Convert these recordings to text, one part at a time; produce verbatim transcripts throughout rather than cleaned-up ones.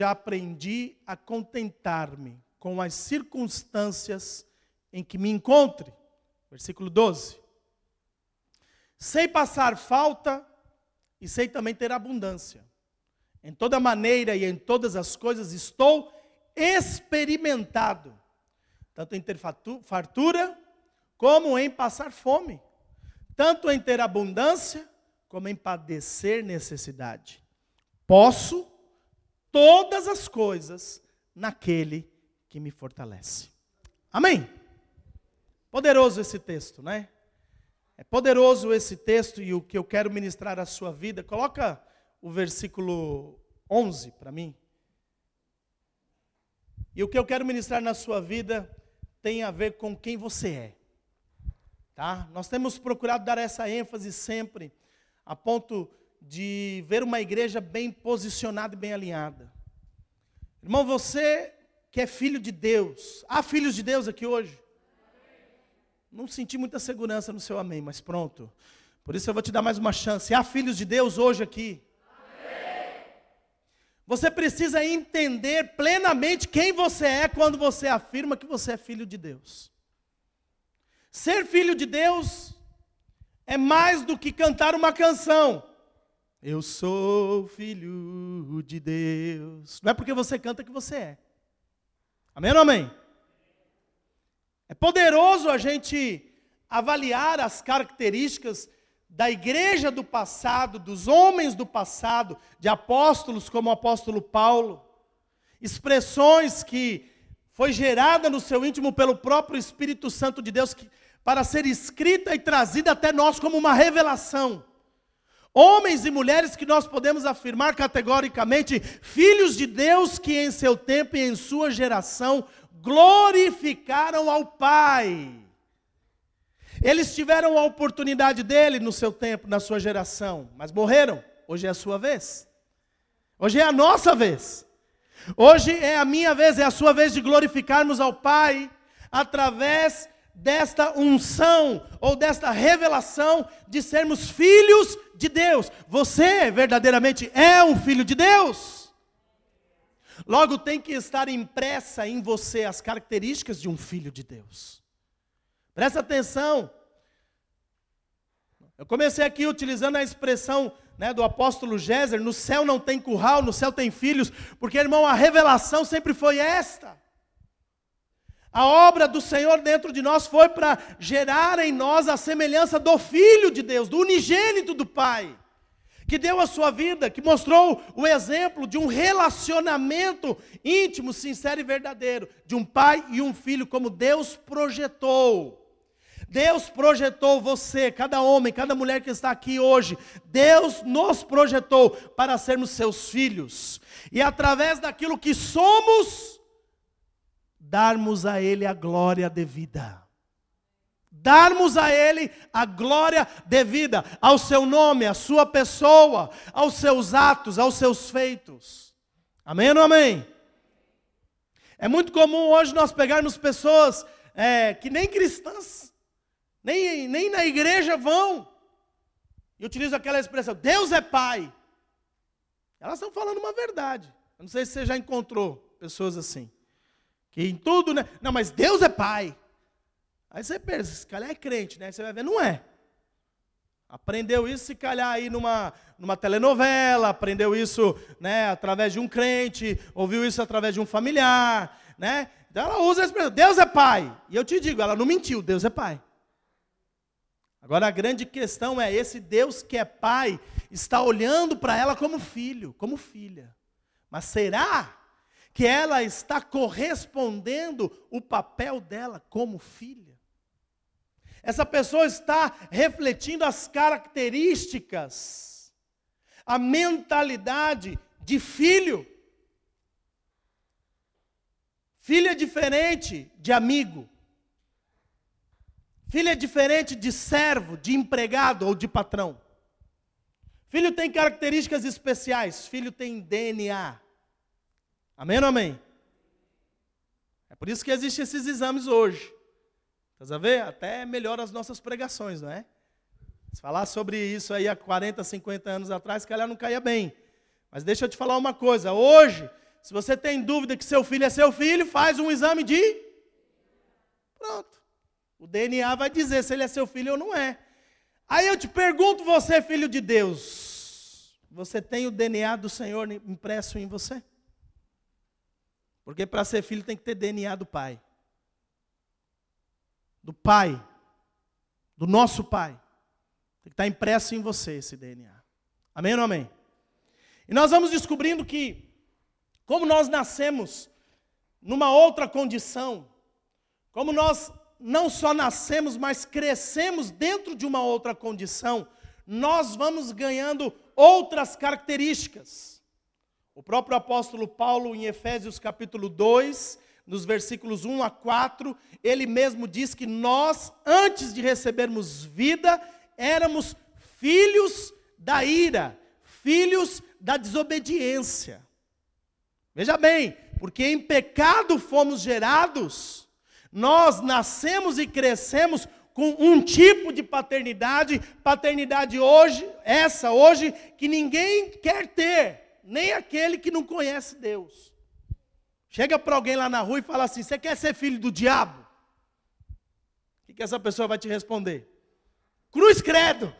já aprendi a contentar-me com as circunstâncias em que me encontre. Versículo doze. Sei passar falta e sei também ter abundância. Em toda maneira e em todas as coisas estou experimentado, tanto em ter fartura como em passar fome, tanto em ter abundância como em padecer necessidade. Posso todas as coisas naquele que me fortalece. Amém? Poderoso esse texto, né? É poderoso esse texto e o que eu quero ministrar à sua vida. Coloca o versículo onze para mim. E o que eu quero ministrar na sua vida tem a ver com quem você é. Tá? Nós temos procurado dar essa ênfase sempre, a ponto de ver uma igreja bem posicionada e bem alinhada. Irmão, você que é filho de Deus, há filhos de Deus aqui hoje? Não senti muita segurança no seu amém, mas pronto. Por isso eu vou te dar mais uma chance. Há filhos de Deus hoje aqui? Amém. Você precisa entender plenamente quem você é quando você afirma que você é filho de Deus. Ser filho de Deus é mais do que cantar uma canção. Eu sou filho de Deus. Não é porque você canta que você é. Amém ou não amém? É poderoso a gente avaliar as características da igreja do passado, dos homens do passado, de apóstolos como o apóstolo Paulo, expressões que foi gerada no seu íntimo pelo próprio Espírito Santo de Deus, que, para ser escrita e trazida até nós como uma revelação. Homens e mulheres que nós podemos afirmar categoricamente, filhos de Deus que em seu tempo e em sua geração glorificaram ao Pai. Eles tiveram a oportunidade dele no seu tempo, na sua geração, mas morreram. Hoje é a sua vez. Hoje é a nossa vez. Hoje é a minha vez, é a sua vez de glorificarmos ao Pai através desta unção ou desta revelação de sermos filhos de Deus. Você verdadeiramente é um filho de Deus. Logo tem que estar impressa em você as características de um filho de Deus. Presta atenção. Eu comecei aqui utilizando a expressão, né, do apóstolo Géser, no céu não tem curral, no céu tem filhos, porque, irmão, a revelação sempre foi esta. A obra do Senhor dentro de nós foi para gerar em nós a semelhança do Filho de Deus, do unigênito do Pai, que deu a sua vida, que mostrou o exemplo de um relacionamento íntimo, sincero e verdadeiro, de um pai e um filho, como Deus projetou. Deus projetou você, cada homem, cada mulher que está aqui hoje, Deus nos projetou para sermos seus filhos, e através daquilo que somos, darmos a Ele a glória devida. Darmos a Ele a glória devida, ao seu nome, à sua pessoa, aos seus atos, aos seus feitos. Amém ou não amém? É muito comum hoje nós pegarmos pessoas é, que nem cristãs, nem, nem na igreja vão, e utilizam aquela expressão, Deus é Pai. Elas estão falando uma verdade. Eu não sei se você já encontrou pessoas assim, que em tudo, né? Não, mas Deus é Pai. Aí você pensa, se calhar é crente, né? Aí você vai ver, não é. Aprendeu isso, se calhar, aí numa, numa telenovela, aprendeu isso, né, através de um crente, ouviu isso através de um familiar, né? Então ela usa a expressão, Deus é Pai. E eu te digo, ela não mentiu, Deus é Pai. Agora a grande questão é, esse Deus que é Pai, está olhando para ela como filho, como filha. Mas será que ela está correspondendo o papel dela como filha? Essa pessoa está refletindo as características, a mentalidade de filho. Filho é diferente de amigo. Filho é diferente de servo, de empregado ou de patrão. Filho tem características especiais. Filho tem D N A. Amém ou não amém? É por isso que existem esses exames hoje. Estás a ver? Até melhora as nossas pregações, não é? Se falar sobre isso aí há quarenta, cinquenta anos atrás, se calhar não caía bem. Mas deixa eu te falar uma coisa. Hoje, Se você tem dúvida que seu filho é seu filho, faz um exame de... Pronto. O D N A vai dizer se ele é seu filho ou não é. Aí eu te pergunto, você filho de Deus, você tem o D N A do Senhor impresso em você? Porque para ser filho tem que ter D N A do Pai. Do Pai. Do nosso Pai. Tem que estar impresso em você esse D N A. Amém ou não amém? E nós vamos descobrindo que, como nós nascemos numa outra condição, como nós não só nascemos, mas crescemos dentro de uma outra condição, nós vamos ganhando outras características. O próprio apóstolo Paulo, em Efésios capítulo dois, nos versículos um a quatro, ele mesmo diz que nós, antes de recebermos vida, éramos filhos da ira, filhos da desobediência. Veja bem, porque em pecado fomos gerados, nós nascemos e crescemos com um tipo de paternidade, paternidade hoje, essa hoje, que ninguém quer ter, nem aquele que não conhece Deus. Chega para alguém lá na rua e fala assim, você quer ser filho do diabo? O que, que essa pessoa vai te responder? Cruz credo.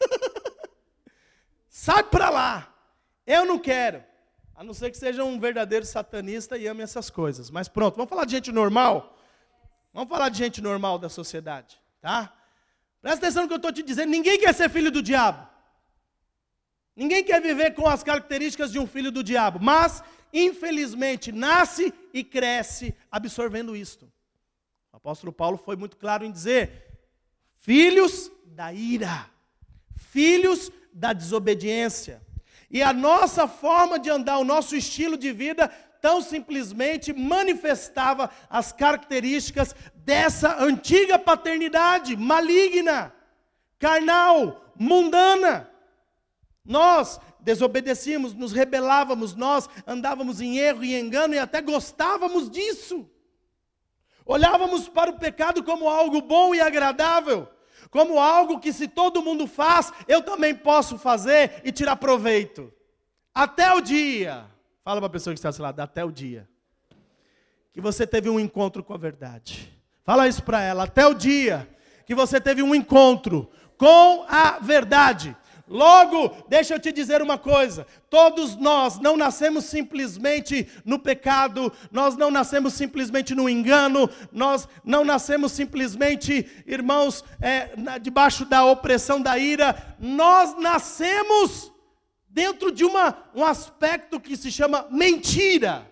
Sai para lá. Eu não quero. A não ser que seja um verdadeiro satanista e ame essas coisas. Mas pronto, vamos falar de gente normal? Vamos falar de gente normal da sociedade, tá? Presta atenção no que eu estou te dizendo. Ninguém quer ser filho do diabo. Ninguém quer viver com as características de um filho do diabo. Mas, infelizmente, nasce e cresce absorvendo isto. O apóstolo Paulo foi muito claro em dizer, filhos da ira, filhos da desobediência. E a nossa forma de andar, o nosso estilo de vida, tão simplesmente manifestava as características dessa antiga paternidade maligna, carnal, mundana. Nós desobedecíamos, nos rebelávamos, nós andávamos em erro e engano e até gostávamos disso. Olhávamos para o pecado como algo bom e agradável, como algo que se todo mundo faz, eu também posso fazer e tirar proveito. Até o dia, fala para a pessoa que está ao seu lado, até o dia que você teve um encontro com a verdade. Fala isso para ela, até o dia que você teve um encontro com a verdade. Logo, deixa eu te dizer uma coisa, todos nós não nascemos simplesmente no pecado, nós não nascemos simplesmente no engano, nós não nascemos simplesmente, irmãos, é, na, debaixo da opressão da ira, nós nascemos dentro de uma, um aspecto que se chama mentira.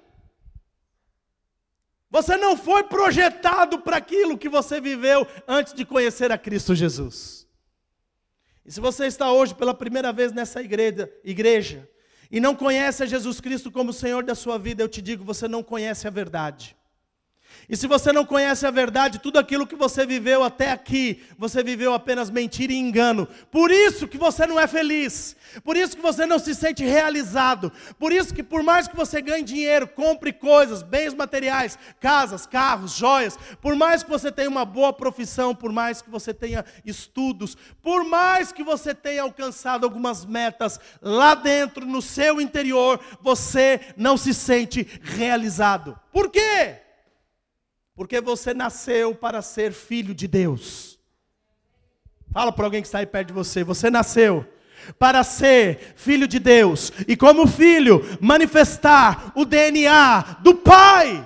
Você não foi projetado para aquilo que você viveu antes de conhecer a Cristo Jesus. E se você está hoje pela primeira vez nessa igreja, igreja e não conhece a Jesus Cristo como Senhor da sua vida, eu te digo, você não conhece a verdade. E se você não conhece a verdade, tudo aquilo que você viveu até aqui, você viveu apenas mentira e engano. Por isso que você não é feliz. Por isso que você não se sente realizado. Por isso que por mais que você ganhe dinheiro, compre coisas, bens materiais, casas, carros, joias, por mais que você tenha uma boa profissão, por mais que você tenha estudos, por mais que você tenha alcançado algumas metas, lá dentro, no seu interior, você não se sente realizado. Por quê? Porque você nasceu para ser filho de Deus. Fala para alguém que está aí perto de você. Você nasceu para ser filho de Deus. E como filho, manifestar o D N A do Pai.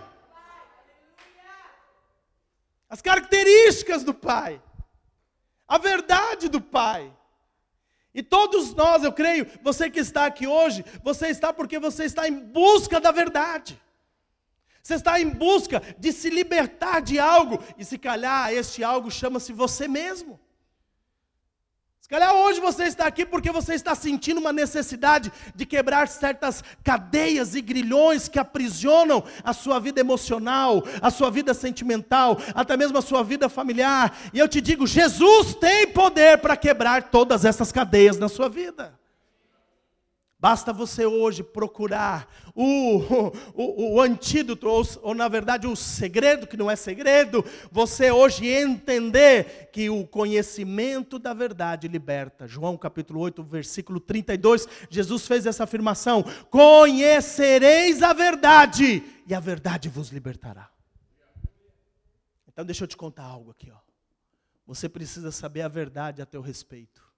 As características do Pai. A verdade do Pai. E todos nós, eu creio, você que está aqui hoje, você está porque você está em busca da verdade. Você está em busca de se libertar de algo, e se calhar este algo chama-se você mesmo. Se calhar hoje você está aqui porque você está sentindo uma necessidade de quebrar certas cadeias e grilhões que aprisionam a sua vida emocional, a sua vida sentimental, até mesmo a sua vida familiar. E eu te digo, Jesus tem poder para quebrar todas essas cadeias na sua vida. Basta você hoje procurar o, o, o antídoto, ou, ou na verdade o segredo, que não é segredo, você hoje entender que o conhecimento da verdade liberta. João capítulo oito, versículo trinta e dois, Jesus fez essa afirmação: conhecereis a verdade, e a verdade vos libertará. Então deixa eu te contar algo aqui, ó. Você precisa saber a verdade a teu respeito.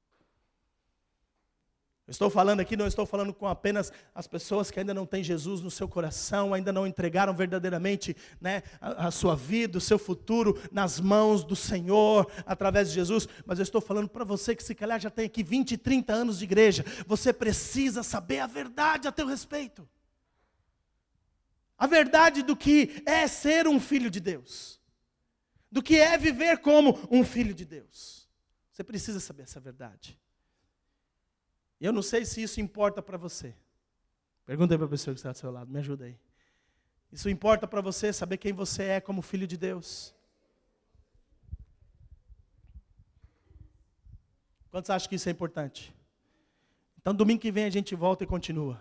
Estou falando aqui, não estou falando com apenas as pessoas que ainda não têm Jesus no seu coração, ainda não entregaram verdadeiramente, né, a, a sua vida, o seu futuro nas mãos do Senhor, através de Jesus. Mas eu estou falando para você que se calhar já tem aqui vinte, trinta anos de igreja. Você precisa saber a verdade a teu respeito. A verdade do que é ser um filho de Deus. Do que é viver como um filho de Deus. Você precisa saber essa verdade. Eu não sei se isso importa para você. Pergunta aí para a pessoa que está do seu lado, me ajuda aí. Isso importa para você saber quem você é como filho de Deus? Quantos acham que isso é importante? Então domingo que vem a gente volta e continua.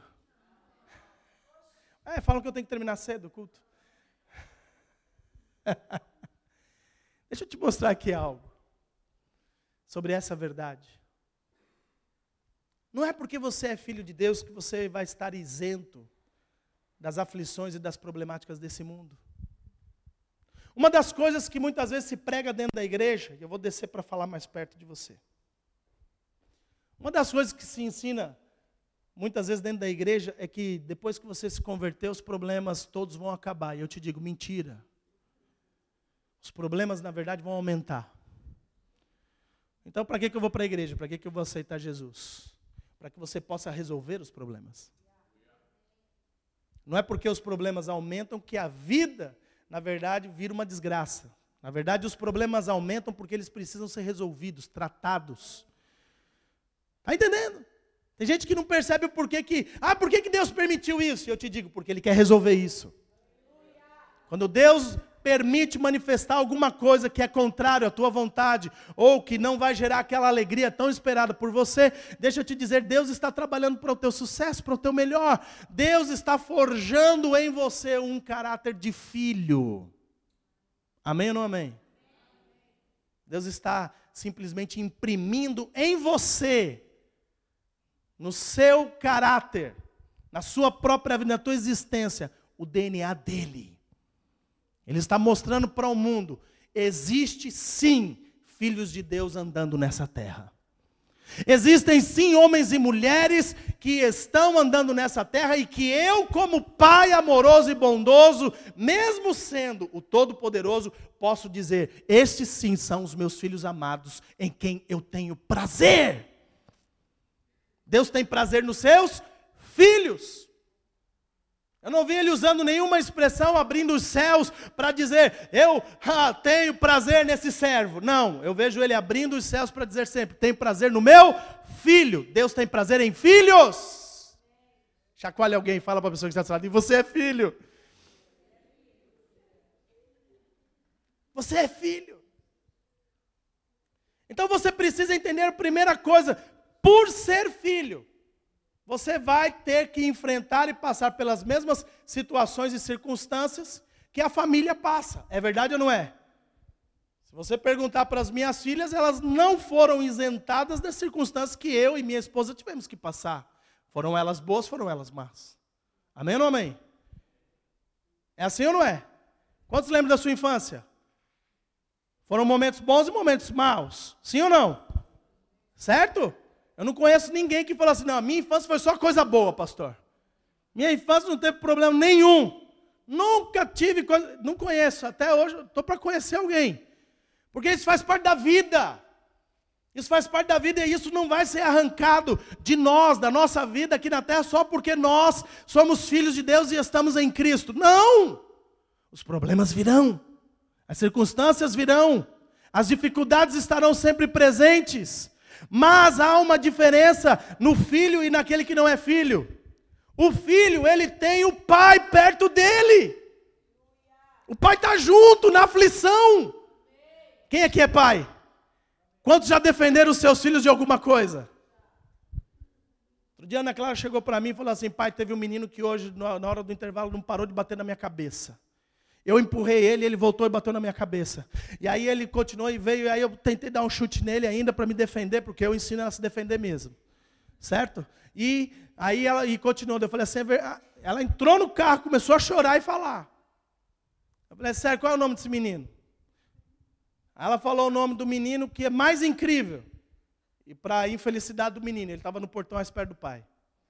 É, falam que eu tenho que terminar cedo o culto. Deixa eu te mostrar aqui algo sobre essa verdade. Não é porque você é filho de Deus que você vai estar isento das aflições e das problemáticas desse mundo. Uma das coisas que muitas vezes se prega dentro da igreja, e eu vou descer para falar mais perto de você. Uma das coisas que se ensina muitas vezes dentro da igreja é que depois que você se converter, os problemas todos vão acabar. E eu te digo, mentira. Os problemas, na verdade, vão aumentar. Então, para que que eu vou para a igreja? Para que que eu vou aceitar Jesus? Para que você possa resolver os problemas. Não é porque os problemas aumentam que a vida, na verdade, vira uma desgraça. Na verdade, os problemas aumentam porque eles precisam ser resolvidos, tratados. Está entendendo? Tem gente que não percebe o porquê que... Ah, por que que Deus permitiu isso? E eu te digo, porque Ele quer resolver isso. Quando Deus permite manifestar alguma coisa que é contrário à tua vontade, ou que não vai gerar aquela alegria tão esperada por você, deixa eu te dizer, Deus está trabalhando para o teu sucesso, para o teu melhor. Deus está forjando em você um caráter de filho. Amém ou não amém? Deus está simplesmente imprimindo em você, no seu caráter, na sua própria vida, na tua existência, o D N A dele. Ele está mostrando para o mundo, existe sim filhos de Deus andando nessa terra. Existem sim homens e mulheres que estão andando nessa terra e que eu, como pai amoroso e bondoso, mesmo sendo o Todo-Poderoso, posso dizer, estes sim são os meus filhos amados, em quem eu tenho prazer. Deus tem prazer nos seus filhos. Eu não vi ele usando nenhuma expressão, abrindo os céus, para dizer, eu ah, tenho prazer nesse servo. Não, eu vejo ele abrindo os céus para dizer sempre, tenho prazer no meu filho. Deus tem prazer em filhos. Chacoalhe alguém e fala para a pessoa que está do seu lado, e você é filho. Você é filho. Então você precisa entender a primeira coisa, por ser filho, você vai ter que enfrentar e passar pelas mesmas situações e circunstâncias que a família passa. É verdade ou não é? Se você perguntar para as minhas filhas, elas não foram isentadas das circunstâncias que eu e minha esposa tivemos que passar. Foram elas boas, foram elas más. Amém ou não amém? É assim ou não é? Quantos lembram da sua infância? Foram momentos bons e momentos maus. Sim ou não? Certo? Eu não conheço ninguém que fala assim, não, a minha infância foi só coisa boa, pastor. Minha infância não teve problema nenhum. Nunca tive coisa, não conheço, até hoje estou para conhecer alguém. Porque isso faz parte da vida. Isso faz parte da vida e isso não vai ser arrancado de nós, da nossa vida aqui na terra, só porque nós somos filhos de Deus e estamos em Cristo. Não! Os problemas virão, as circunstâncias virão, as dificuldades estarão sempre presentes. Mas há uma diferença no filho e naquele que não é filho. O filho, ele tem o pai perto dele. O pai está junto na aflição. Quem aqui é pai? Quantos já defenderam os seus filhos de alguma coisa? Outro dia a Ana Clara chegou para mim e falou assim, pai, teve um menino que hoje, na hora do intervalo, não parou de bater na minha cabeça. Eu empurrei ele, ele voltou e bateu na minha cabeça. E aí ele continuou e veio, e aí eu tentei dar um chute nele ainda para me defender, porque eu ensino ela a se defender mesmo. Certo? E aí ela e continuou. Eu falei assim, ela entrou no carro, começou a chorar e falar. Eu falei, sério, qual é o nome desse menino? Ela falou o nome do menino que é mais incrível. E para a infelicidade do menino, ele estava no portão mais perto do pai.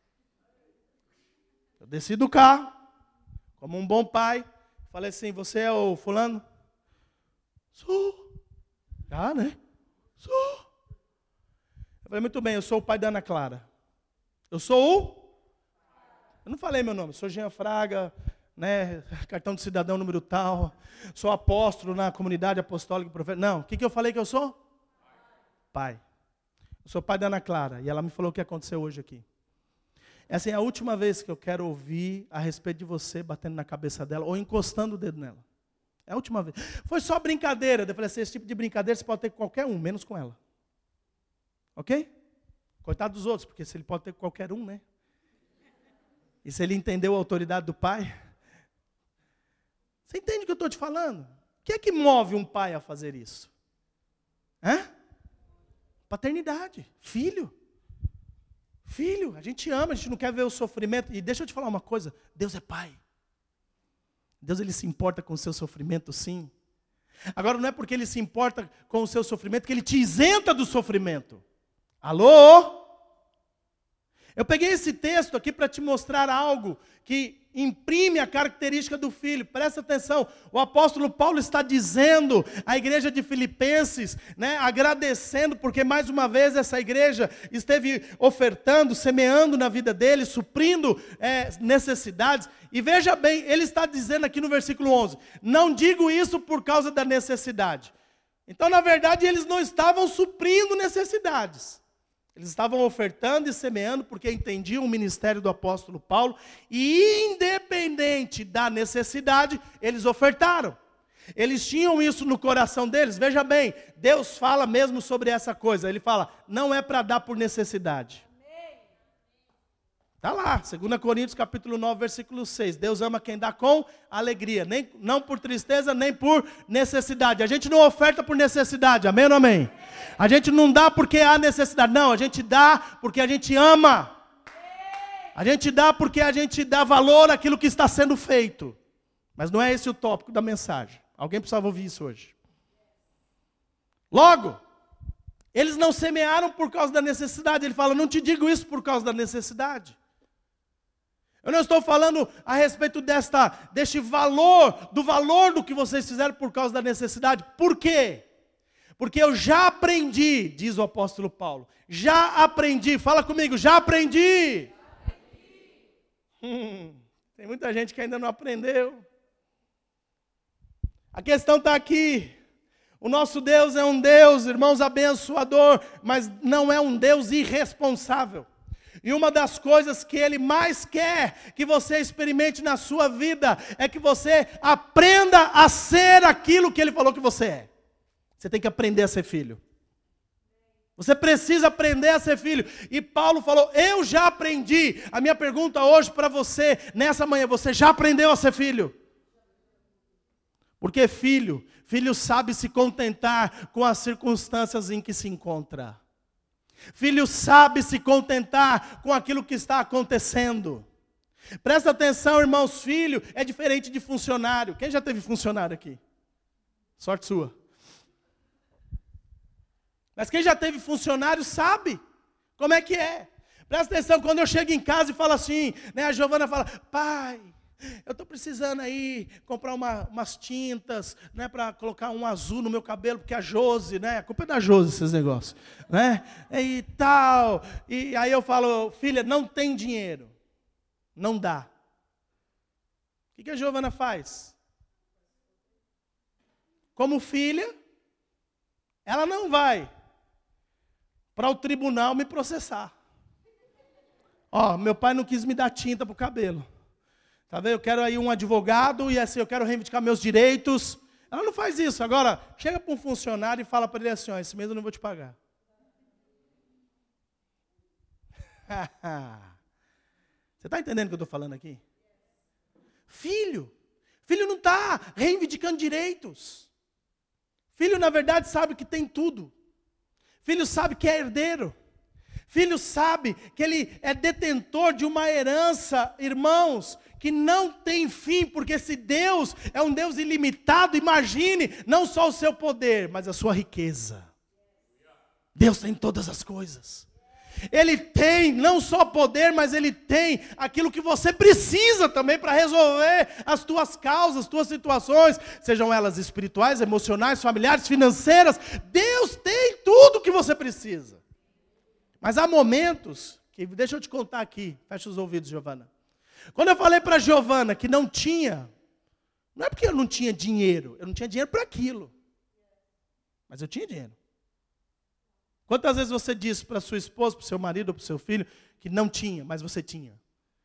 Eu desci do carro, como um bom pai, falei assim, você é o fulano? Sou. Ah, né? Sou. Eu falei, muito bem, eu sou o pai da Ana Clara. Eu sou o? Eu não falei meu nome, sou Jean Fraga, né, cartão de cidadão número tal, sou apóstolo na comunidade apostólica e profética. Não, o que, que eu falei que eu sou? Pai. Eu sou pai da Ana Clara, e ela me falou o que aconteceu hoje aqui. Essa é a última vez que eu quero ouvir a respeito de você batendo na cabeça dela, ou encostando o dedo nela. É a última vez. Foi só brincadeira. Eu falei assim, esse tipo de brincadeira você pode ter com qualquer um, menos com ela. Ok? Coitado dos outros, porque se ele pode ter com qualquer um, né? E se ele entendeu a autoridade do pai? Você entende o que eu estou te falando? O que é que move um pai a fazer isso? Hã? Paternidade, filho. Filho, a gente ama, a gente não quer ver o sofrimento. E deixa eu te falar uma coisa, Deus é pai. Deus ele se importa com o seu sofrimento, sim. Agora não é porque ele se importa com o seu sofrimento que ele te isenta do sofrimento. Alô? Eu peguei esse texto aqui para te mostrar algo que imprime a característica do filho. Presta atenção, o apóstolo Paulo está dizendo à igreja de Filipenses, né, agradecendo, porque mais uma vez essa igreja esteve ofertando, semeando na vida dele, suprindo é, necessidades. E veja bem, ele está dizendo aqui no versículo onze, não digo isso por causa da necessidade. Então, na verdade, eles não estavam suprindo necessidades. Eles estavam ofertando e semeando porque entendiam o ministério do apóstolo Paulo e independente da necessidade, eles ofertaram. Eles tinham isso no coração deles. Veja bem, Deus fala mesmo sobre essa coisa. Ele fala, não é para dar por necessidade. Está lá, dois Coríntios capítulo nove, versículo seis. Deus ama quem dá com alegria, nem, não por tristeza, nem por necessidade. A gente não oferta por necessidade, amém ou não amém? A gente não dá porque há necessidade, não, a gente dá porque a gente ama. A gente dá porque a gente dá valor àquilo que está sendo feito. Mas não é esse o tópico da mensagem. Alguém precisava ouvir isso hoje. Logo, eles não semearam por causa da necessidade. Ele fala, não te digo isso por causa da necessidade. Eu não estou falando a respeito desta, deste valor, do valor do que vocês fizeram por causa da necessidade. Por quê? Porque eu já aprendi, diz o apóstolo Paulo. Já aprendi, fala comigo, já aprendi. Já aprendi. Hum, tem muita gente que ainda não aprendeu. A questão está aqui. O nosso Deus é um Deus, irmãos, abençoador, mas não é um Deus irresponsável. E uma das coisas que Ele mais quer que você experimente na sua vida é que você aprenda a ser aquilo que Ele falou que você é. Você tem que aprender a ser filho. Você precisa aprender a ser filho. E Paulo falou, eu já aprendi. A minha pergunta hoje para você, nessa manhã, você já aprendeu a ser filho? Porque filho, filho sabe se contentar com as circunstâncias em que se encontra. Filho sabe se contentar com aquilo que está acontecendo. Presta atenção, irmãos, filho é diferente de funcionário. Quem já teve funcionário aqui? Sorte sua. Mas quem já teve funcionário sabe como é que é. Presta atenção, quando eu chego em casa e falo assim, né, a Giovana fala, pai, eu estou precisando aí comprar uma, umas tintas, né, para colocar um azul no meu cabelo, porque a Josi, né, a culpa é da Josi esses negócios, né, e tal. E aí eu falo, filha, não tem dinheiro, não dá. O que, que a Giovana faz? Como filha, ela não vai para o tribunal me processar. Ó, meu pai não quis me dar tinta para o cabelo. Tá vendo? Eu quero aí um advogado e assim, eu quero reivindicar meus direitos. Ela não faz isso. Agora, chega para um funcionário e fala para ele assim, ó, esse mês eu não vou te pagar. Você está entendendo o que eu estou falando aqui? Filho. Filho não está reivindicando direitos. Filho, na verdade, sabe que tem tudo. Filho sabe que é herdeiro. Filho sabe que ele é detentor de uma herança, irmãos, que não tem fim, porque se Deus é um Deus ilimitado, imagine não só o seu poder, mas a sua riqueza. Deus tem todas as coisas. Ele tem não só poder, mas Ele tem aquilo que você precisa também para resolver as tuas causas, as tuas situações, sejam elas espirituais, emocionais, familiares, financeiras. Deus tem tudo que você precisa. Mas há momentos, que, deixa eu te contar aqui, fecha os ouvidos, Giovana. Quando eu falei para a Giovana que não tinha, não é porque eu não tinha dinheiro, eu não tinha dinheiro para aquilo, mas eu tinha dinheiro. Quantas vezes você disse para sua esposa, para o seu marido ou para o seu filho, que não tinha, mas você tinha?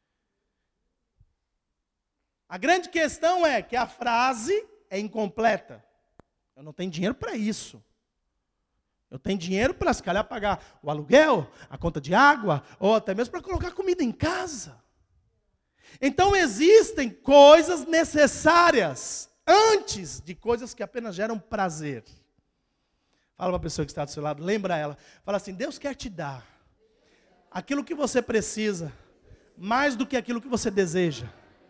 A grande questão é que a frase é incompleta. Eu não tenho dinheiro para isso. Eu tenho dinheiro para, se calhar, pagar o aluguel, a conta de água, ou até mesmo para colocar comida em casa. Então existem coisas necessárias antes de coisas que apenas geram prazer. Fala para a pessoa que está do seu lado, lembra ela. Fala assim, Deus quer te dar aquilo que você precisa, mais do que aquilo que você deseja.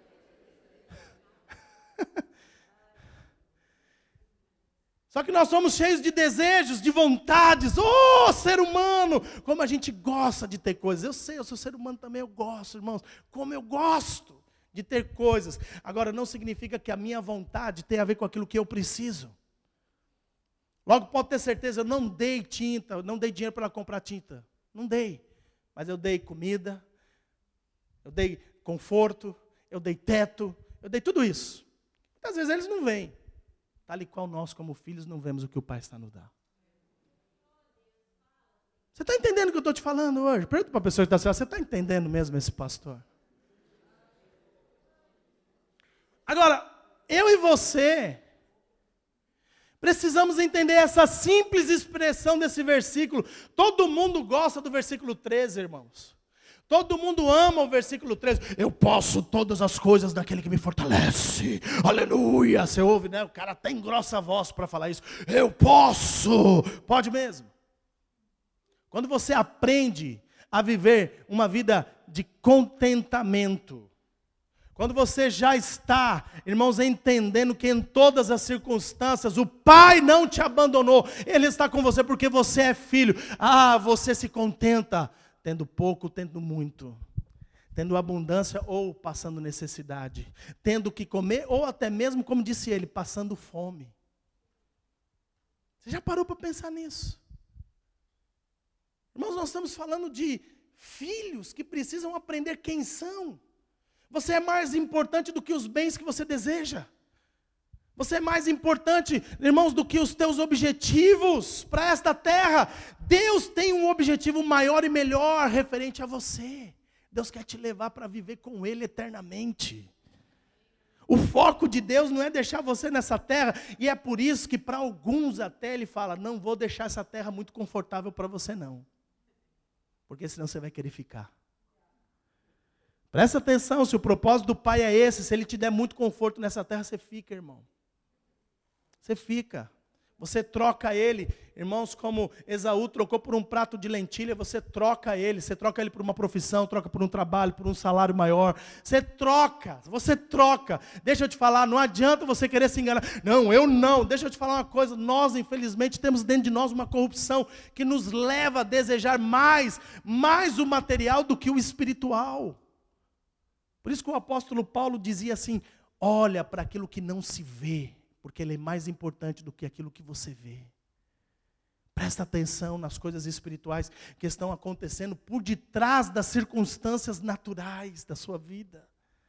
Só que nós somos cheios de desejos, de vontades. Oh, ser humano, como a gente gosta de ter coisas. Eu sei, eu sou ser humano também, eu gosto, irmãos. Como eu gosto de ter coisas. Agora, não significa que a minha vontade tem a ver com aquilo que eu preciso. Logo, pode ter certeza, eu não dei tinta, eu não dei dinheiro para comprar tinta. Não dei. Mas eu dei comida, eu dei conforto, eu dei teto, eu dei tudo isso. Muitas vezes eles não veem. Tal e qual nós, como filhos, não vemos o que o Pai está nos dando. Você está entendendo o que eu estou te falando hoje? Pergunta para a pessoa que está assim, você está entendendo mesmo esse pastor? Agora, eu e você precisamos entender essa simples expressão desse versículo. Todo mundo gosta do versículo treze, irmãos. Todo mundo ama o versículo treze. Eu posso todas as coisas daquele que me fortalece. Aleluia. Você ouve, né? O cara até engrossa a voz para falar isso. Eu posso. Pode mesmo. Quando você aprende a viver uma vida de contentamento, quando você já está, irmãos, entendendo que em todas as circunstâncias o Pai não te abandonou, Ele está com você porque você é filho. Ah, você se contenta, tendo pouco, tendo muito, tendo abundância ou passando necessidade, tendo que comer ou até mesmo, como disse ele, passando fome. Você já parou para pensar nisso? Irmãos, nós estamos falando de filhos que precisam aprender quem são. Você é mais importante do que os bens que você deseja. Você é mais importante, irmãos, do que os teus objetivos para esta terra. Deus tem um objetivo maior e melhor referente a você. Deus quer te levar para viver com Ele eternamente. O foco de Deus não é deixar você nessa terra, e é por isso que para alguns até Ele fala, não vou deixar essa terra muito confortável para você não. Porque senão você vai querer ficar. Presta atenção, se o propósito do Pai é esse, se Ele te der muito conforto nessa terra, você fica, irmão. Você fica. Você troca ele, irmãos, como Esaú trocou por um prato de lentilha, você troca ele, você troca ele por uma profissão, troca por um trabalho, por um salário maior. Você troca, você troca. Deixa eu te falar, não adianta você querer se enganar. Não, eu não. Deixa eu te falar uma coisa, nós infelizmente temos dentro de nós uma corrupção que nos leva a desejar mais, mais o material do que o espiritual. Por isso que o apóstolo Paulo dizia assim, olha para aquilo que não se vê, porque ele é mais importante do que aquilo que você vê. Presta atenção nas coisas espirituais que estão acontecendo por detrás das circunstâncias naturais da sua vida.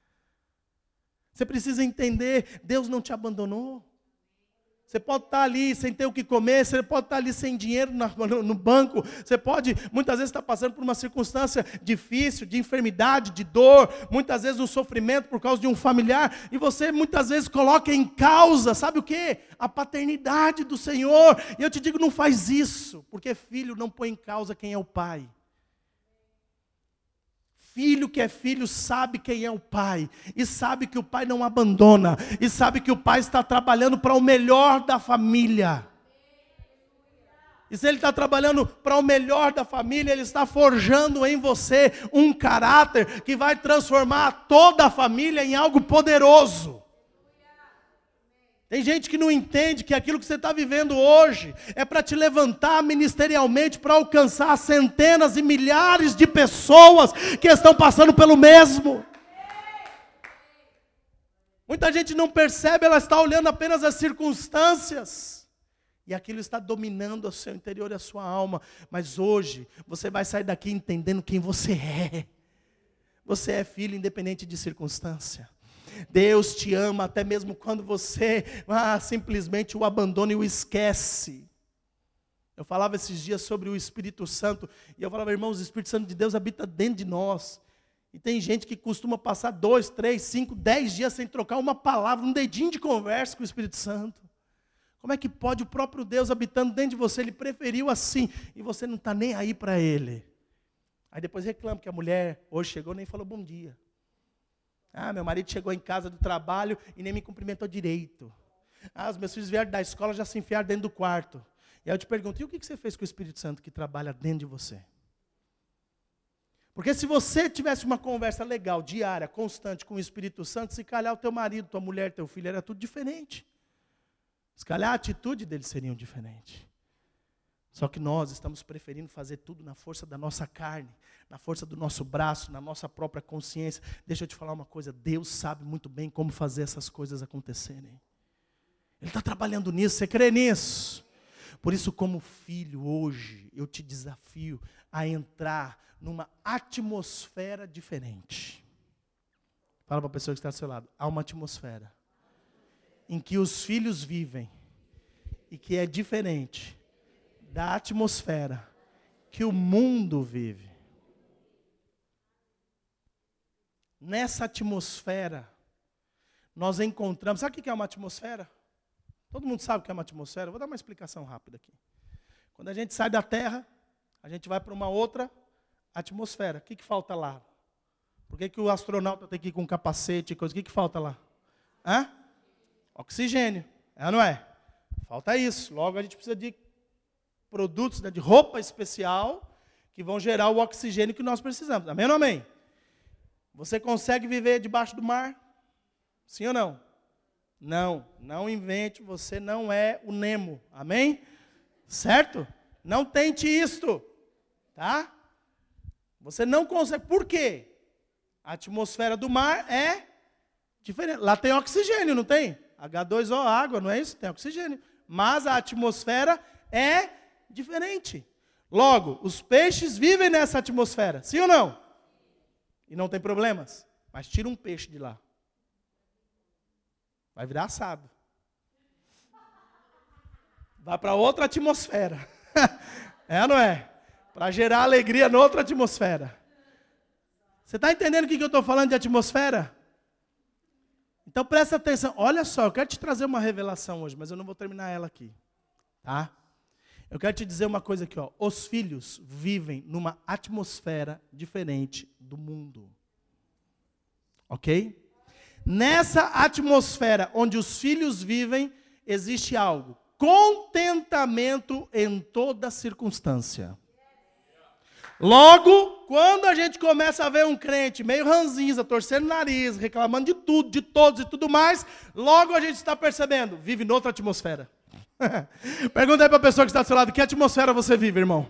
Você precisa entender, Deus não te abandonou. Você pode estar ali sem ter o que comer, você pode estar ali sem dinheiro no, no banco, você pode, muitas vezes, estar passando por uma circunstância difícil, de enfermidade, de dor, muitas vezes um sofrimento por causa de um familiar, e você muitas vezes coloca em causa, sabe o quê? A paternidade do Senhor, e eu te digo, não faz isso, porque filho não põe em causa quem é o pai. Filho que é filho sabe quem é o pai, e sabe que o pai não abandona, e sabe que o pai está trabalhando para o melhor da família. E se ele está trabalhando para o melhor da família, ele está forjando em você um caráter que vai transformar toda a família em algo poderoso. Tem gente que não entende que aquilo que você está vivendo hoje é para te levantar ministerialmente, para alcançar centenas e milhares de pessoas que estão passando pelo mesmo. Muita gente não percebe, ela está olhando apenas as circunstâncias. E aquilo está dominando o seu interior e a sua alma. Mas hoje, você vai sair daqui entendendo quem você é. Você é filho independente de circunstância. Deus te ama até mesmo quando você ah, simplesmente o abandona e o esquece. Eu falava esses dias sobre o Espírito Santo, e eu falava, irmãos, o Espírito Santo de Deus habita dentro de nós. E tem gente que costuma passar dois, três, cinco, dez dias sem trocar uma palavra, um dedinho de conversa com o Espírito Santo. Como é que pode o próprio Deus habitando dentro de você? Ele preferiu assim, e você não está nem aí para Ele. Aí depois reclama que a mulher hoje chegou e nem falou bom dia. Ah, meu marido chegou em casa do trabalho e nem me cumprimentou direito. Ah, os meus filhos vieram da escola, já se enfiaram dentro do quarto. E aí eu te pergunto, e o que você fez com o Espírito Santo que trabalha dentro de você? Porque se você tivesse uma conversa legal, diária, constante com o Espírito Santo, se calhar o teu marido, tua mulher, teu filho, era tudo diferente. Se calhar a atitude deles seria diferente. Só que nós estamos preferindo fazer tudo na força da nossa carne, na força do nosso braço, na nossa própria consciência. Deixa eu te falar uma coisa, Deus sabe muito bem como fazer essas coisas acontecerem. Ele está trabalhando nisso, você crê nisso? Por isso, como filho, hoje, eu te desafio a entrar numa atmosfera diferente. Fala para a pessoa que está ao seu lado, há uma atmosfera em que os filhos vivem e que é diferente da atmosfera que o mundo vive. Nessa atmosfera, nós encontramos... Sabe o que é uma atmosfera? Todo mundo sabe o que é uma atmosfera? Vou dar uma explicação rápida aqui. Quando a gente sai da Terra, a gente vai para uma outra atmosfera. O que, que falta lá? Por que, que o astronauta tem que ir com capacete e coisa? O que, que falta lá? Hã? Oxigênio. É ou não é? Falta isso. Logo a gente precisa de produtos, né, de roupa especial que vão gerar o oxigênio que nós precisamos. Amém ou não amém? Você consegue viver debaixo do mar? Sim ou não? Não, não invente, você não é o Nemo. Amém? Certo? Não tente isto. Tá? Você não consegue. Por quê? A atmosfera do mar é diferente. Lá tem oxigênio, não tem? agá dois ó, água, não é isso? Tem oxigênio. Mas a atmosfera é diferente. Logo, os peixes vivem nessa atmosfera, sim ou não? E não tem problemas. Mas tira um peixe de lá. Vai virar assado. Vai para outra atmosfera. É ou não é? Para gerar alegria noutra atmosfera. Você está entendendo o que eu estou falando de atmosfera? Então presta atenção. Olha só, eu quero te trazer uma revelação hoje, mas eu não vou terminar ela aqui. Tá? Eu quero te dizer uma coisa aqui, ó. Os filhos vivem numa atmosfera diferente do mundo. Ok? Nessa atmosfera onde os filhos vivem, existe algo. Contentamento em toda circunstância. Logo, quando a gente começa a ver um crente meio ranzinza, torcendo o nariz, reclamando de tudo, de todos e tudo mais, logo a gente está percebendo, vive noutra atmosfera. Pergunta aí para a pessoa que está do seu lado, que atmosfera você vive, irmão?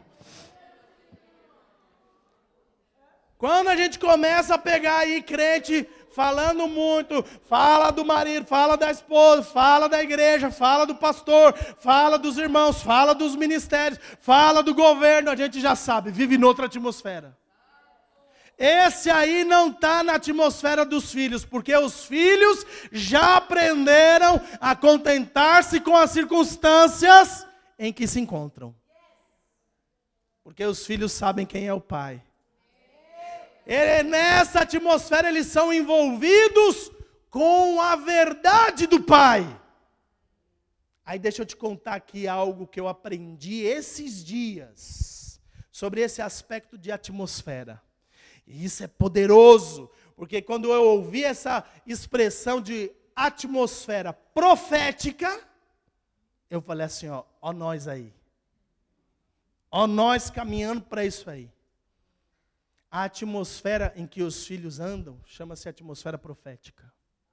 Quando a gente começa a pegar aí crente falando muito, fala do marido, fala da esposa, fala da igreja, fala do pastor, fala dos irmãos, fala dos ministérios, fala do governo, a gente já sabe, vive noutra atmosfera. Esse aí não está na atmosfera dos filhos, porque os filhos já aprenderam a contentar-se com as circunstâncias em que se encontram. Porque os filhos sabem quem é o pai. E nessa atmosfera eles são envolvidos com a verdade do pai. Aí deixa eu te contar aqui algo que eu aprendi esses dias sobre esse aspecto de atmosfera. E isso é poderoso, porque quando eu ouvi essa expressão de atmosfera profética, eu falei assim, ó, ó nós aí. Ó nós caminhando para isso aí. A atmosfera em que os filhos andam chama-se atmosfera profética.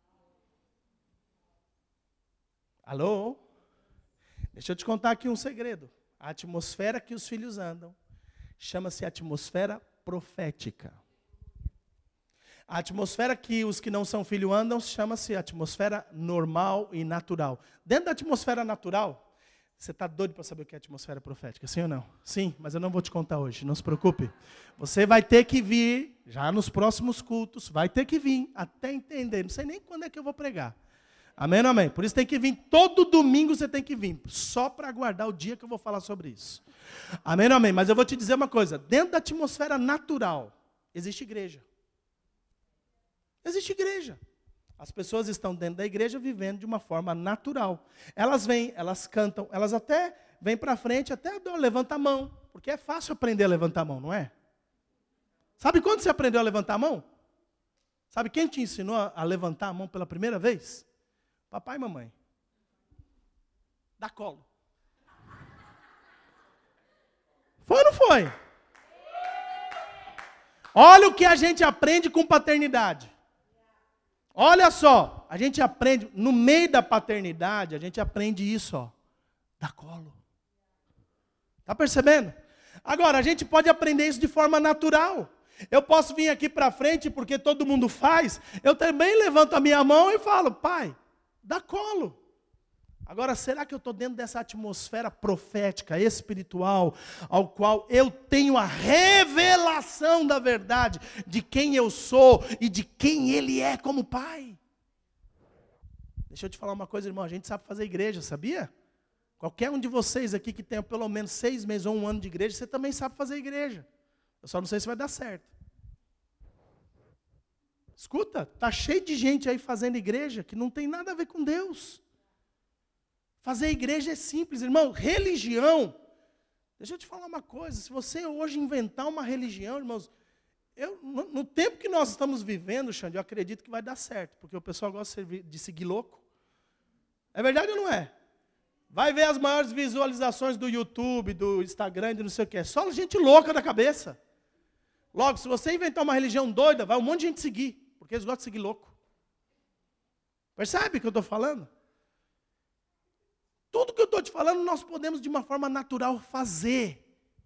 Alô? Deixa eu te contar aqui um segredo. A atmosfera que os filhos andam chama-se atmosfera profética. A atmosfera que os que não são filhos andam chama-se atmosfera normal e natural. Dentro da atmosfera natural, você está doido para saber o que é atmosfera profética, sim ou não? Sim, mas eu não vou te contar hoje, não se preocupe. Você vai ter que vir, já nos próximos cultos, vai ter que vir até entender. Não sei nem quando é que eu vou pregar. Amém ou amém? Por isso tem que vir, todo domingo você tem que vir, só para aguardar o dia que eu vou falar sobre isso. Amém ou amém? Mas eu vou te dizer uma coisa, dentro da atmosfera natural, existe igreja. Existe igreja. As pessoas estão dentro da igreja vivendo de uma forma natural. Elas vêm, elas cantam, elas até vêm para frente, até levantam a mão, porque é fácil aprender a levantar a mão, não é? Sabe quando você aprendeu a levantar a mão? Sabe quem te ensinou a levantar a mão pela primeira vez? Papai e mamãe. Dá colo. Foi ou não foi? Olha o que a gente aprende com paternidade. Olha só, a gente aprende, no meio da paternidade, a gente aprende isso, ó, dá colo. Está percebendo? Agora, a gente pode aprender isso de forma natural. Eu posso vir aqui para frente, porque todo mundo faz, eu também levanto a minha mão e falo, pai, dá colo. Agora, será que eu estou dentro dessa atmosfera profética, espiritual, ao qual eu tenho a revelação da verdade de quem eu sou e de quem Ele é como Pai? Deixa eu te falar uma coisa, irmão, a gente sabe fazer igreja, sabia? Qualquer um de vocês aqui que tenha pelo menos seis meses ou um ano de igreja, você também sabe fazer igreja. Eu só não sei se vai dar certo. Escuta, está cheio de gente aí fazendo igreja que não tem nada a ver com Deus. Fazer igreja é simples, irmão. Religião, deixa eu te falar uma coisa. Se você hoje inventar uma religião, irmãos, eu, no, no tempo que nós estamos vivendo, Xande, eu acredito que vai dar certo, porque o pessoal gosta de seguir louco. É verdade ou não é? Vai ver as maiores visualizações do YouTube, do Instagram, de não sei o que. É só gente louca da cabeça. Logo, se você inventar uma religião doida, vai um monte de gente seguir, porque eles gostam de seguir louco. Percebe o que eu estou falando? Tudo que eu estou te falando, nós podemos de uma forma natural fazer.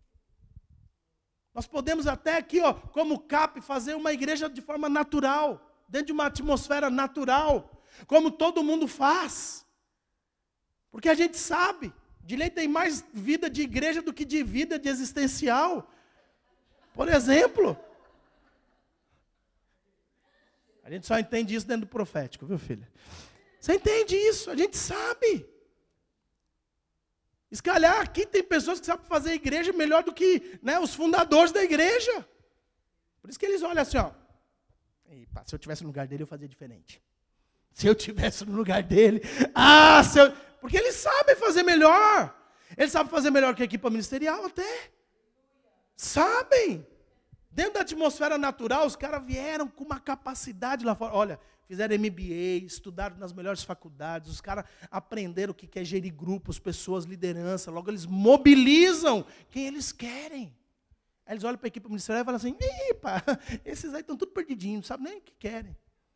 Nós podemos até aqui, ó, como C A P, fazer uma igreja de forma natural, dentro de uma atmosfera natural, como todo mundo faz. Porque a gente sabe, Dilei tem mais vida de igreja do que de vida de existencial. Por exemplo, a gente só entende isso dentro do profético, viu, filha? Você entende isso, a gente sabe. Se calhar aqui tem pessoas que sabem fazer igreja melhor do que, né, os fundadores da igreja. Por isso que eles olham assim, ó. Epa, se eu tivesse no lugar dele, eu fazia diferente. Se eu tivesse no lugar dele, ah, se eu... porque eles sabem fazer melhor. Eles sabem fazer melhor que a equipe ministerial até. Sabem. Dentro da atmosfera natural, os caras vieram com uma capacidade lá fora. Olha, fizeram M B A, estudaram nas melhores faculdades, os caras aprenderam o que é gerir grupos, pessoas, liderança. Logo, eles mobilizam quem eles querem. Aí eles olham para a equipe ministerial e falam assim, epa, esses aí estão tudo perdidinhos, não sabem nem o que querem.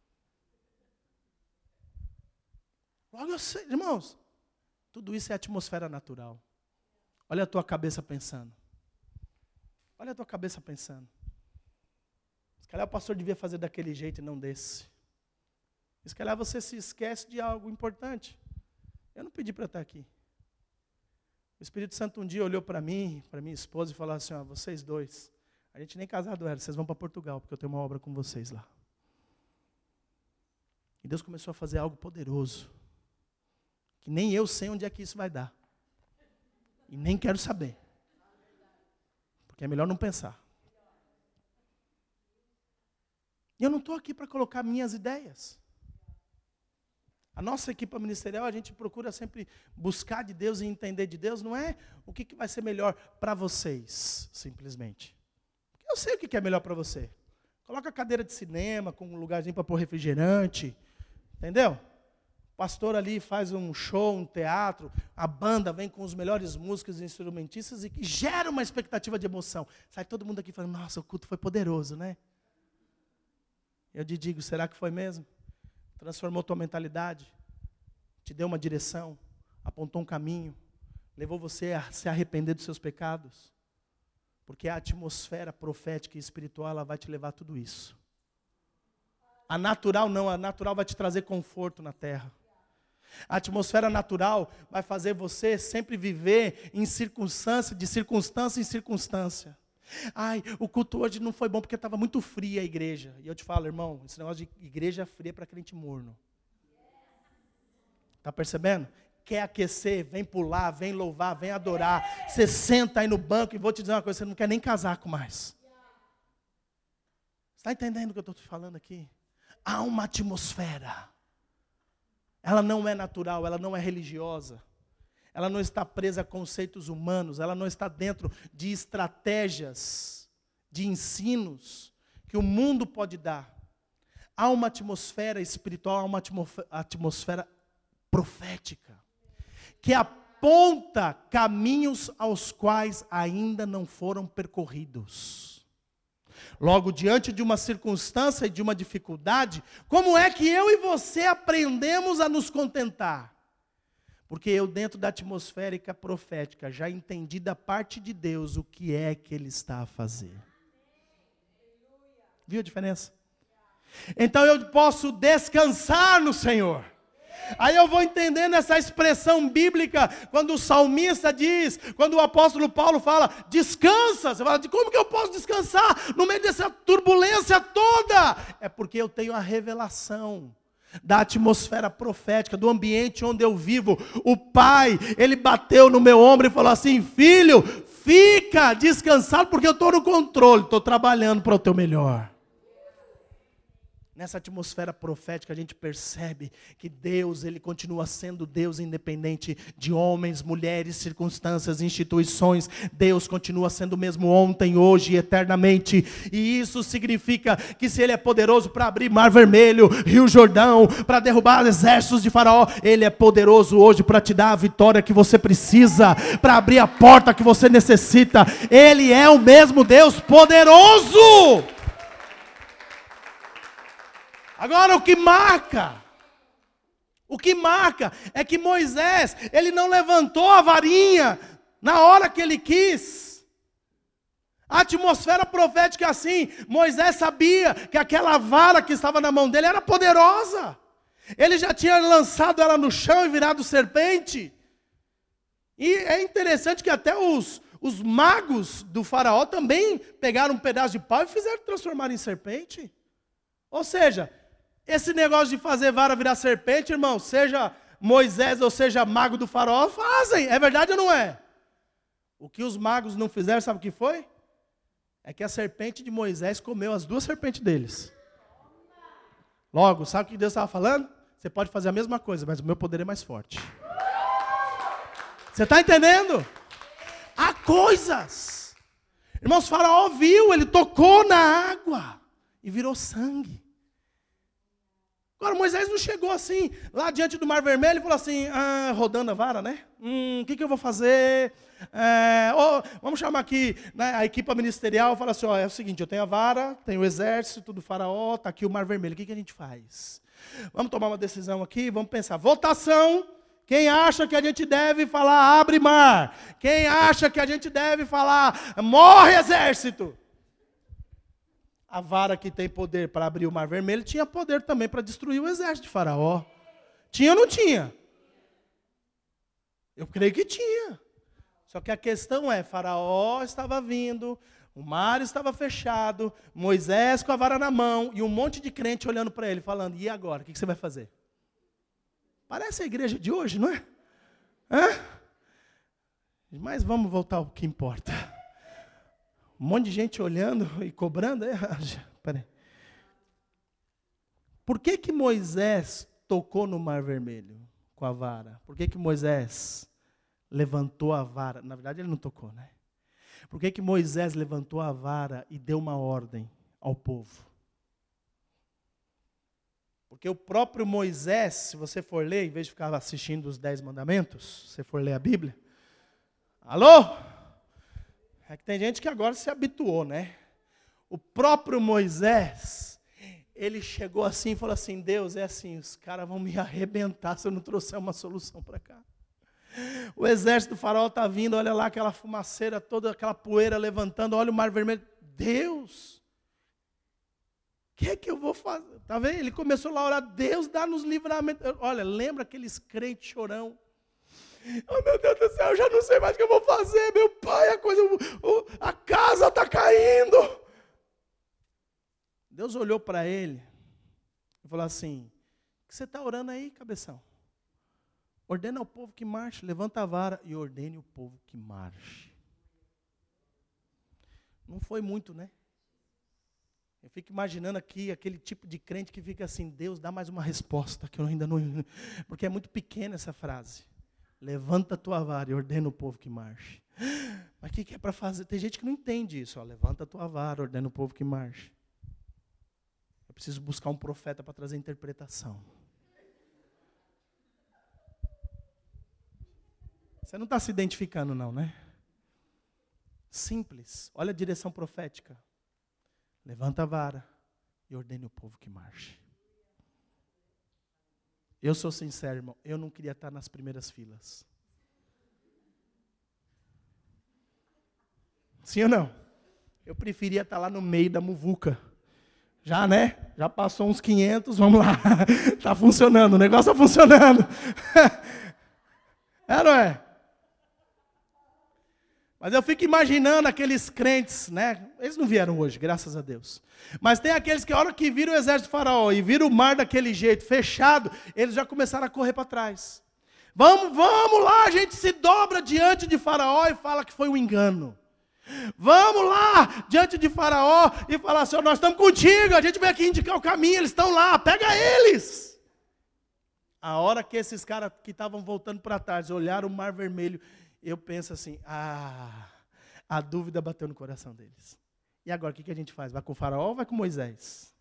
Logo, eu sei, irmãos, tudo isso é atmosfera natural. Olha a tua cabeça pensando. Olha a tua cabeça pensando. Se calhar o pastor devia fazer daquele jeito e não desse. Se calhar você se esquece de algo importante. Eu não pedi para estar aqui. O Espírito Santo um dia olhou para mim, para minha esposa e falou assim, ó, vocês dois, a gente nem casado era, vocês vão para Portugal, porque eu tenho uma obra com vocês lá. E Deus começou a fazer algo poderoso, que nem eu sei onde é que isso vai dar. E nem quero saber. Porque é melhor não pensar. E eu não estou aqui para colocar minhas ideias. A nossa equipe ministerial, a gente procura sempre buscar de Deus e entender de Deus, não é o que, que vai ser melhor para vocês, simplesmente. Porque eu sei o que, que é melhor para você. Coloca a cadeira de cinema com um lugarzinho para pôr refrigerante. Entendeu? O pastor ali faz um show, um teatro, a banda vem com os melhores músicos e instrumentistas e gera uma expectativa de emoção. Sai todo mundo aqui falando, nossa, o culto foi poderoso, né? Eu te digo, será que foi mesmo? Transformou tua mentalidade? Te deu uma direção? Apontou um caminho? Levou você a se arrepender dos seus pecados? Porque a atmosfera profética e espiritual, ela vai te levar a tudo isso. A natural não, a natural vai te trazer conforto na terra. A atmosfera natural vai fazer você sempre viver em circunstância, de circunstância em circunstância. Ai, o culto hoje não foi bom porque estava muito fria a igreja. E eu te falo, irmão, esse negócio de igreja fria é para crente morno. Está percebendo? Quer aquecer, vem pular, vem louvar, vem adorar. Você senta aí no banco e vou te dizer uma coisa, você não quer nem casaco mais. Você está entendendo o que eu estou te falando aqui? Há uma atmosfera. Ela não é natural, ela não é religiosa. Ela não está presa a conceitos humanos, ela não está dentro de estratégias, de ensinos que o mundo pode dar. Há uma atmosfera espiritual, há uma atmosfera profética, que aponta caminhos aos quais ainda não foram percorridos. Logo, diante de uma circunstância e de uma dificuldade, como é que eu e você aprendemos a nos contentar? Porque eu, dentro da atmosférica profética, já entendi da parte de Deus o que é que Ele está a fazer. Viu a diferença? Então eu posso descansar no Senhor. Aí eu vou entendendo essa expressão bíblica, quando o salmista diz, quando o apóstolo Paulo fala, descansa. Você fala, como que eu posso descansar no meio dessa turbulência toda? É porque eu tenho a revelação da atmosfera profética, do ambiente onde eu vivo. O Pai, Ele bateu no meu ombro e falou assim, filho, fica descansado, porque eu estou no controle, estou trabalhando para o teu melhor. Nessa atmosfera profética a gente percebe que Deus, Ele continua sendo Deus independente de homens, mulheres, circunstâncias, instituições. Deus continua sendo o mesmo ontem, hoje e eternamente. E isso significa que se Ele é poderoso para abrir Mar Vermelho, Rio Jordão, para derrubar exércitos de Faraó, Ele é poderoso hoje para te dar a vitória que você precisa, para abrir a porta que você necessita. Ele é o mesmo Deus poderoso. Agora o que marca, o que marca é que Moisés, ele não levantou a varinha na hora que ele quis. A atmosfera profética é assim, Moisés sabia que aquela vara que estava na mão dele era poderosa. Ele já tinha lançado ela no chão e virado serpente. E é interessante que até os, os magos do faraó também pegaram um pedaço de pau e fizeram transformar em serpente. Ou seja, esse negócio de fazer vara virar serpente, irmão, seja Moisés ou seja mago do faraó, fazem. É verdade ou não é? O que os magos não fizeram, sabe o que foi? É que a serpente de Moisés comeu as duas serpentes deles. Logo, sabe o que Deus estava falando? Você pode fazer a mesma coisa, mas o meu poder é mais forte. Você está entendendo? Há coisas. Irmãos, o faraó viu, ele tocou na água e virou sangue. Agora, Moisés não chegou assim, lá diante do Mar Vermelho, e falou assim, ah, rodando a vara, né? Hum, o que, que eu vou fazer? É, oh, vamos chamar aqui, né, a equipe ministerial, fala assim, ó, é o seguinte, eu tenho a vara, tenho o exército do faraó, está aqui o Mar Vermelho, o que, que a gente faz? Vamos tomar uma decisão aqui, vamos pensar, votação, quem acha que a gente deve falar, abre mar? Quem acha que a gente deve falar, morre exército? A vara que tem poder para abrir o Mar Vermelho tinha poder também para destruir o exército de Faraó. Tinha ou não tinha? Eu creio que tinha. Só que a questão é, Faraó estava vindo, o mar estava fechado, Moisés com a vara na mão e um monte de crente olhando para ele, falando, e agora, o que você vai fazer? Parece a igreja de hoje, não é? Hã? Mas vamos voltar ao que importa. Um monte de gente olhando e cobrando. É, peraí. Por que que Moisés tocou no Mar Vermelho com a vara? Por que que Moisés levantou a vara? Na verdade, ele não tocou, né? Por que que Moisés levantou a vara e deu uma ordem ao povo? Porque o próprio Moisés, se você for ler, em vez de ficar assistindo os dez mandamentos, se você for ler a Bíblia, alô? É que tem gente que agora se habituou, né? O próprio Moisés, ele chegou assim e falou assim, Deus, é assim, os caras vão me arrebentar se eu não trouxer uma solução para cá. O exército do faraó está vindo, olha lá aquela fumaceira toda, aquela poeira levantando, olha o mar vermelho. Deus, o que é que eu vou fazer? Tá vendo? Ele começou lá a orar, Deus dá-nos livramento. Olha, lembra aqueles crentes chorão? Oh meu Deus do céu, eu já não sei mais o que eu vou fazer, meu pai, a coisa, a casa está caindo. Deus olhou para ele e falou assim, o que você está orando aí, cabeção? Ordena ao povo que marche, levanta a vara e ordene o povo que marche. Não foi muito, né? Eu fico imaginando aqui aquele tipo de crente que fica assim, Deus, dá mais uma resposta, que eu ainda não... Porque é muito pequena essa frase. Levanta a tua vara e ordena o povo que marche. Mas o que, que é para fazer? Tem gente que não entende isso. Ó, levanta a tua vara, ordena o povo que marche. Eu preciso buscar um profeta para trazer interpretação. Você não está se identificando não, né? Simples. Olha a direção profética. Levanta a vara e ordene o povo que marche. Eu sou sincero, irmão. Eu não queria estar nas primeiras filas. Sim ou não? Eu preferia estar lá no meio da muvuca. Já, né? Já passou uns quinhentos, vamos lá. Está funcionando, o negócio está funcionando. É, não é? Mas eu fico imaginando aqueles crentes, né? Eles não vieram hoje, graças a Deus. Mas tem aqueles que a hora que viram o exército do faraó e viram o mar daquele jeito, fechado, eles já começaram a correr para trás. Vamos, vamos lá, a gente se dobra diante de faraó e fala que foi um engano. Vamos lá, diante de faraó e fala assim, nós estamos contigo, a gente veio aqui indicar o caminho, eles estão lá, pega eles. A hora que esses caras que estavam voltando para trás olharam o mar vermelho, eu penso assim, ah, a dúvida bateu no coração deles. E agora, o que, que a gente faz? Vai com o faraó ou vai com Moisés?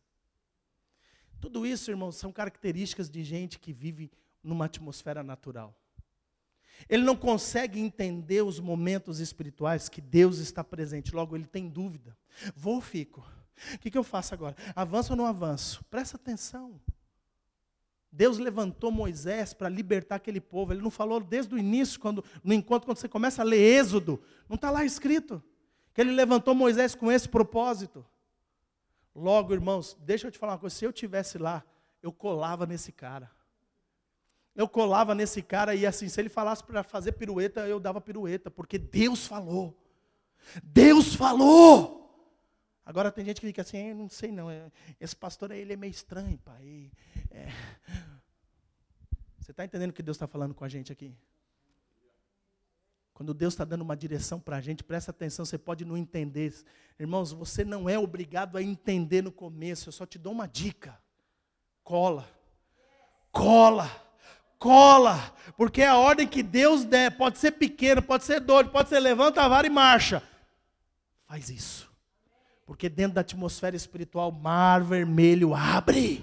Tudo isso, irmãos, são características de gente que vive numa atmosfera natural. Ele não consegue entender os momentos espirituais que Deus está presente. Logo, ele tem dúvida. Vou ou fico? O que, que eu faço agora? Avanço ou não avanço? Presta atenção. Deus levantou Moisés para libertar aquele povo. Ele não falou desde o início, quando, no encontro, quando você começa a ler Êxodo. Não está lá escrito que ele levantou Moisés com esse propósito. Logo, irmãos, deixa eu te falar uma coisa. Se eu estivesse lá, eu colava nesse cara. Eu colava nesse cara e assim, se ele falasse para fazer pirueta, eu dava pirueta. Porque Deus falou. Deus falou. Agora tem gente que fica assim, não sei não, esse pastor aí, ele é meio estranho, pai. É. Você está entendendo o que Deus está falando com a gente aqui? Quando Deus está dando uma direção para a gente, presta atenção, você pode não entender. Irmãos, você não é obrigado a entender no começo, eu só te dou uma dica. Cola, cola, cola, porque a ordem que Deus der, pode ser pequena, pode ser doido, pode ser levanta a vara e marcha. Faz isso. Porque dentro da atmosfera espiritual, mar vermelho abre.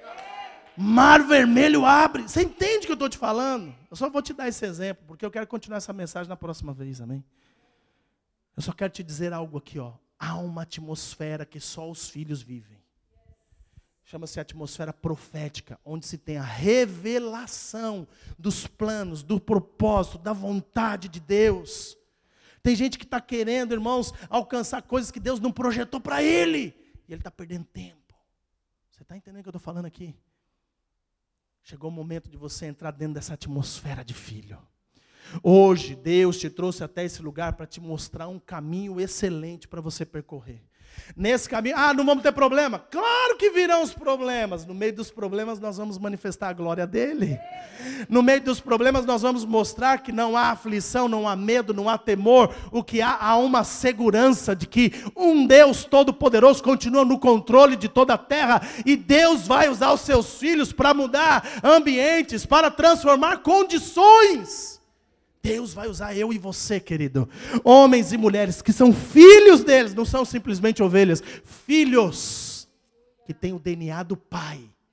Mar vermelho abre. Você entende o que eu estou te falando? Eu só vou te dar esse exemplo, porque eu quero continuar essa mensagem na próxima vez, amém? Eu só quero te dizer algo aqui, ó. Há uma atmosfera que só os filhos vivem. Chama-se atmosfera profética, onde se tem a revelação dos planos, do propósito, da vontade de Deus. Tem gente que está querendo, irmãos, alcançar coisas que Deus não projetou para ele. E ele está perdendo tempo. Você está entendendo o que eu estou falando aqui? Chegou o momento de você entrar dentro dessa atmosfera de filho. Hoje, Deus te trouxe até esse lugar para te mostrar um caminho excelente para você percorrer. Nesse caminho, ah, não vamos ter problema? Claro que virão os problemas. No meio dos problemas nós vamos manifestar a glória dele. No meio dos problemas nós vamos mostrar que não há aflição, não há medo, não há temor. O que há, há uma segurança de que um Deus todo-poderoso continua no controle de toda a terra. E Deus vai usar os seus filhos para mudar ambientes, para transformar condições. Deus vai usar eu e você, querido. Homens e mulheres que são filhos deles, não são simplesmente ovelhas. Filhos que têm o D N A do Pai.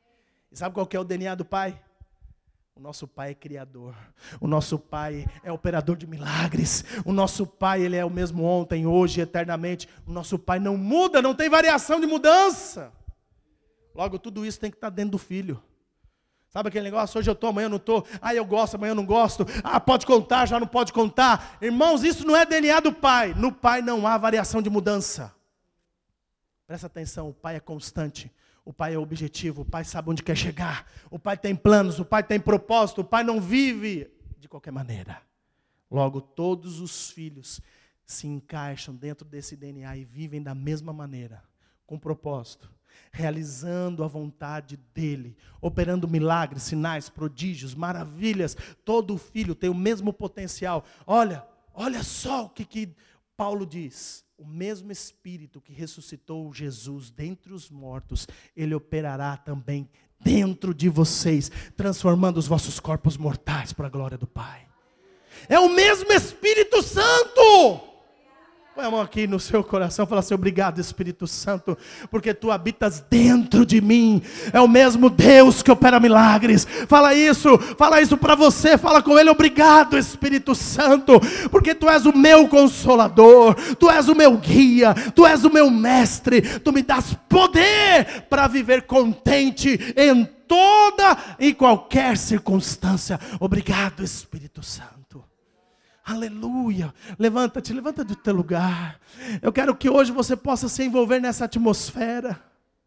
E sabe qual que é o D N A do Pai? O nosso Pai é criador, o nosso Pai é operador de milagres, o nosso Pai, Ele é o mesmo ontem, hoje, eternamente. O nosso Pai não muda, não tem variação de mudança. Logo, tudo isso tem que estar dentro do Filho. Sabe aquele negócio, hoje eu estou, amanhã eu não estou, ah, eu gosto, amanhã eu não gosto, ah, pode contar, já não pode contar. Irmãos, isso não é D N A do Pai, no Pai não há variação de mudança. Presta atenção, o Pai é constante. O Pai é objetivo, o Pai sabe onde quer chegar, o Pai tem planos, o Pai tem propósito, o Pai não vive de qualquer maneira. Logo, todos os filhos se encaixam dentro desse D N A e vivem da mesma maneira, com propósito, realizando a vontade dEle, operando milagres, sinais, prodígios, maravilhas. Todo filho tem o mesmo potencial. Olha, olha só o que, que Paulo diz. O mesmo Espírito que ressuscitou Jesus dentre os mortos, Ele operará também dentro de vocês, transformando os vossos corpos mortais para a glória do Pai. É o mesmo Espírito Santo. Põe a mão aqui no seu coração e fala assim: obrigado, Espírito Santo, porque Tu habitas dentro de mim. É o mesmo Deus que opera milagres. Fala isso, fala isso para você, fala com Ele: obrigado, Espírito Santo, porque Tu és o meu consolador, Tu és o meu guia, Tu és o meu mestre, Tu me dás poder para viver contente em toda e qualquer circunstância. Obrigado, Espírito Santo. Aleluia, levanta-te, levanta do teu lugar. Eu quero que hoje você possa se envolver nessa atmosfera.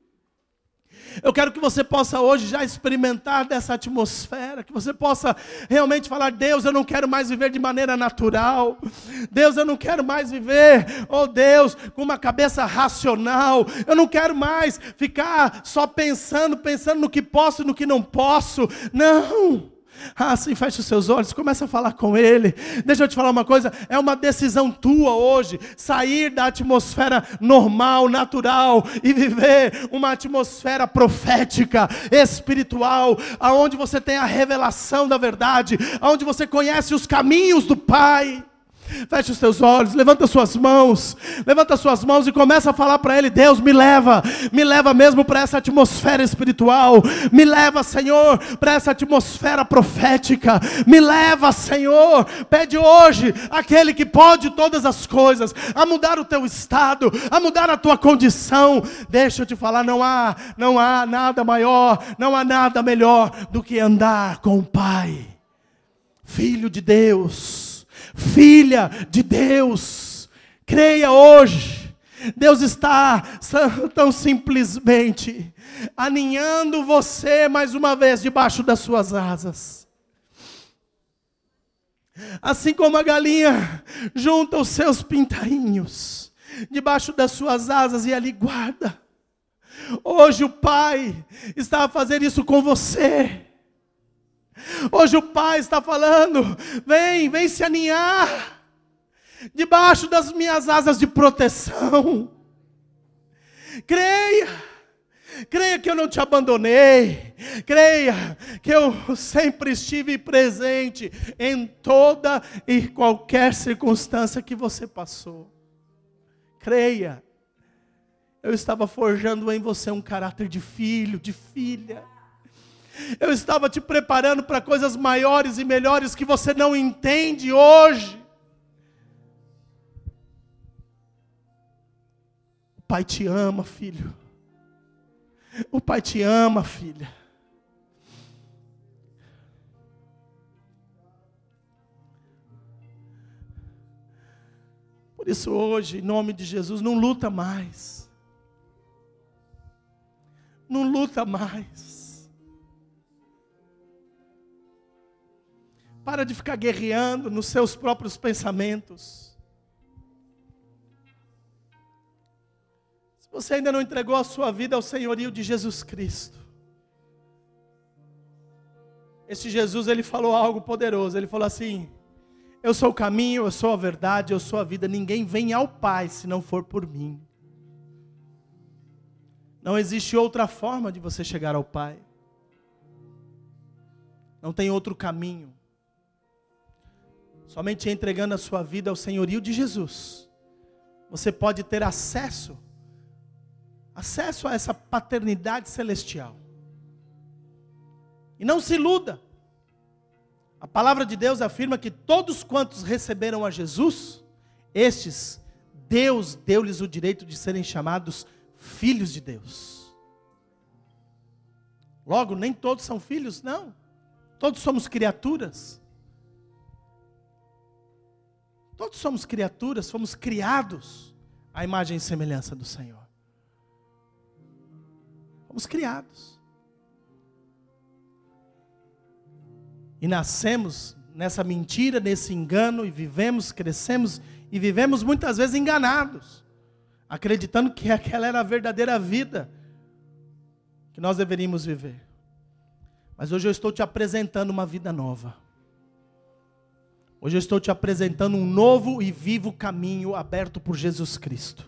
Eu quero que você possa hoje já experimentar dessa atmosfera, que você possa realmente falar: Deus, eu não quero mais viver de maneira natural. Deus, eu não quero mais viver, oh Deus, com uma cabeça racional. Eu não quero mais ficar só pensando, pensando no que posso e no que não posso. Não. Ah, sim, feche os seus olhos, começa a falar com Ele. Deixa eu te falar uma coisa, é uma decisão tua hoje, sair da atmosfera normal, natural, e viver uma atmosfera profética, espiritual, aonde você tem a revelação da verdade, aonde você conhece os caminhos do Pai. Feche os seus olhos, levanta suas mãos, levanta suas mãos e começa a falar para Ele: Deus, me leva, me leva mesmo para essa atmosfera espiritual, me leva, Senhor, para essa atmosfera profética, me leva, Senhor. Pede hoje aquele que pode todas as coisas, a mudar o teu estado, a mudar a tua condição. Deixa eu te falar, não há, não há nada maior, não há nada melhor do que andar com o Pai, Filho de Deus, filha de Deus. Creia hoje. Deus está tão simplesmente aninhando você mais uma vez debaixo das suas asas. Assim como a galinha junta os seus pintainhos debaixo das suas asas e ali guarda. Hoje o Pai está a fazer isso com você. Hoje o Pai está falando: vem, vem se aninhar debaixo das minhas asas de proteção. Creia, creia que eu não te abandonei. Creia que eu sempre estive presente em toda e qualquer circunstância que você passou. Creia, eu estava forjando em você um caráter de filho, de filha. Eu estava te preparando para coisas maiores e melhores que você não entende hoje. O Pai te ama, filho. O Pai te ama, filha. Por isso hoje, em nome de Jesus, não luta mais. Não luta mais. Para de ficar guerreando nos seus próprios pensamentos. Se você ainda não entregou a sua vida ao senhorio de Jesus Cristo, este Jesus, Ele falou algo poderoso. Ele falou assim: eu sou o caminho, eu sou a verdade, eu sou a vida. Ninguém vem ao Pai se não for por mim. Não existe outra forma de você chegar ao Pai. Não tem outro caminho. Somente entregando a sua vida ao senhorio de Jesus, você pode ter acesso, acesso a essa paternidade celestial. E não se iluda. A palavra de Deus afirma que todos quantos receberam a Jesus, estes, Deus deu-lhes o direito de serem chamados filhos de Deus. Logo, nem todos são filhos, não. Todos somos criaturas. Todos somos criaturas, fomos criados à imagem e semelhança do Senhor. Fomos criados. E nascemos nessa mentira, nesse engano, e vivemos, crescemos, e vivemos muitas vezes enganados, acreditando que aquela era a verdadeira vida que nós deveríamos viver. Mas hoje eu estou te apresentando uma vida nova. Hoje eu estou te apresentando um novo e vivo caminho aberto por Jesus Cristo.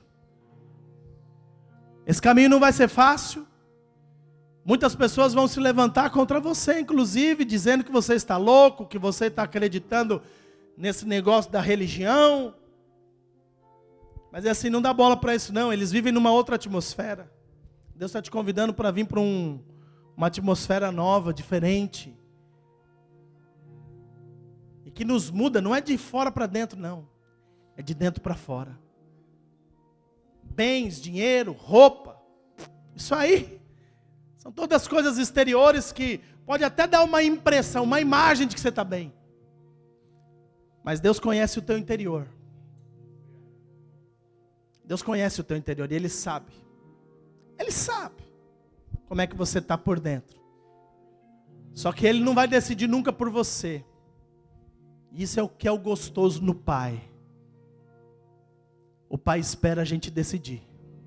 Esse caminho não vai ser fácil. Muitas pessoas vão se levantar contra você, inclusive, dizendo que você está louco, que você está acreditando nesse negócio da religião. Mas é assim, não dá bola para isso não, eles vivem numa outra atmosfera. Deus está te convidando para vir para um, uma atmosfera nova, diferente. E que nos muda, não é de fora para dentro não, é de dentro para fora. Bens, dinheiro, roupa, isso aí. São todas coisas exteriores que pode até dar uma impressão, uma imagem de que você está bem. Mas Deus conhece o teu interior. Deus conhece o teu interior e Ele sabe. Ele sabe como é que você está por dentro. Só que Ele não vai decidir nunca por você. Isso é o que é o gostoso no Pai. O Pai espera a gente decidir.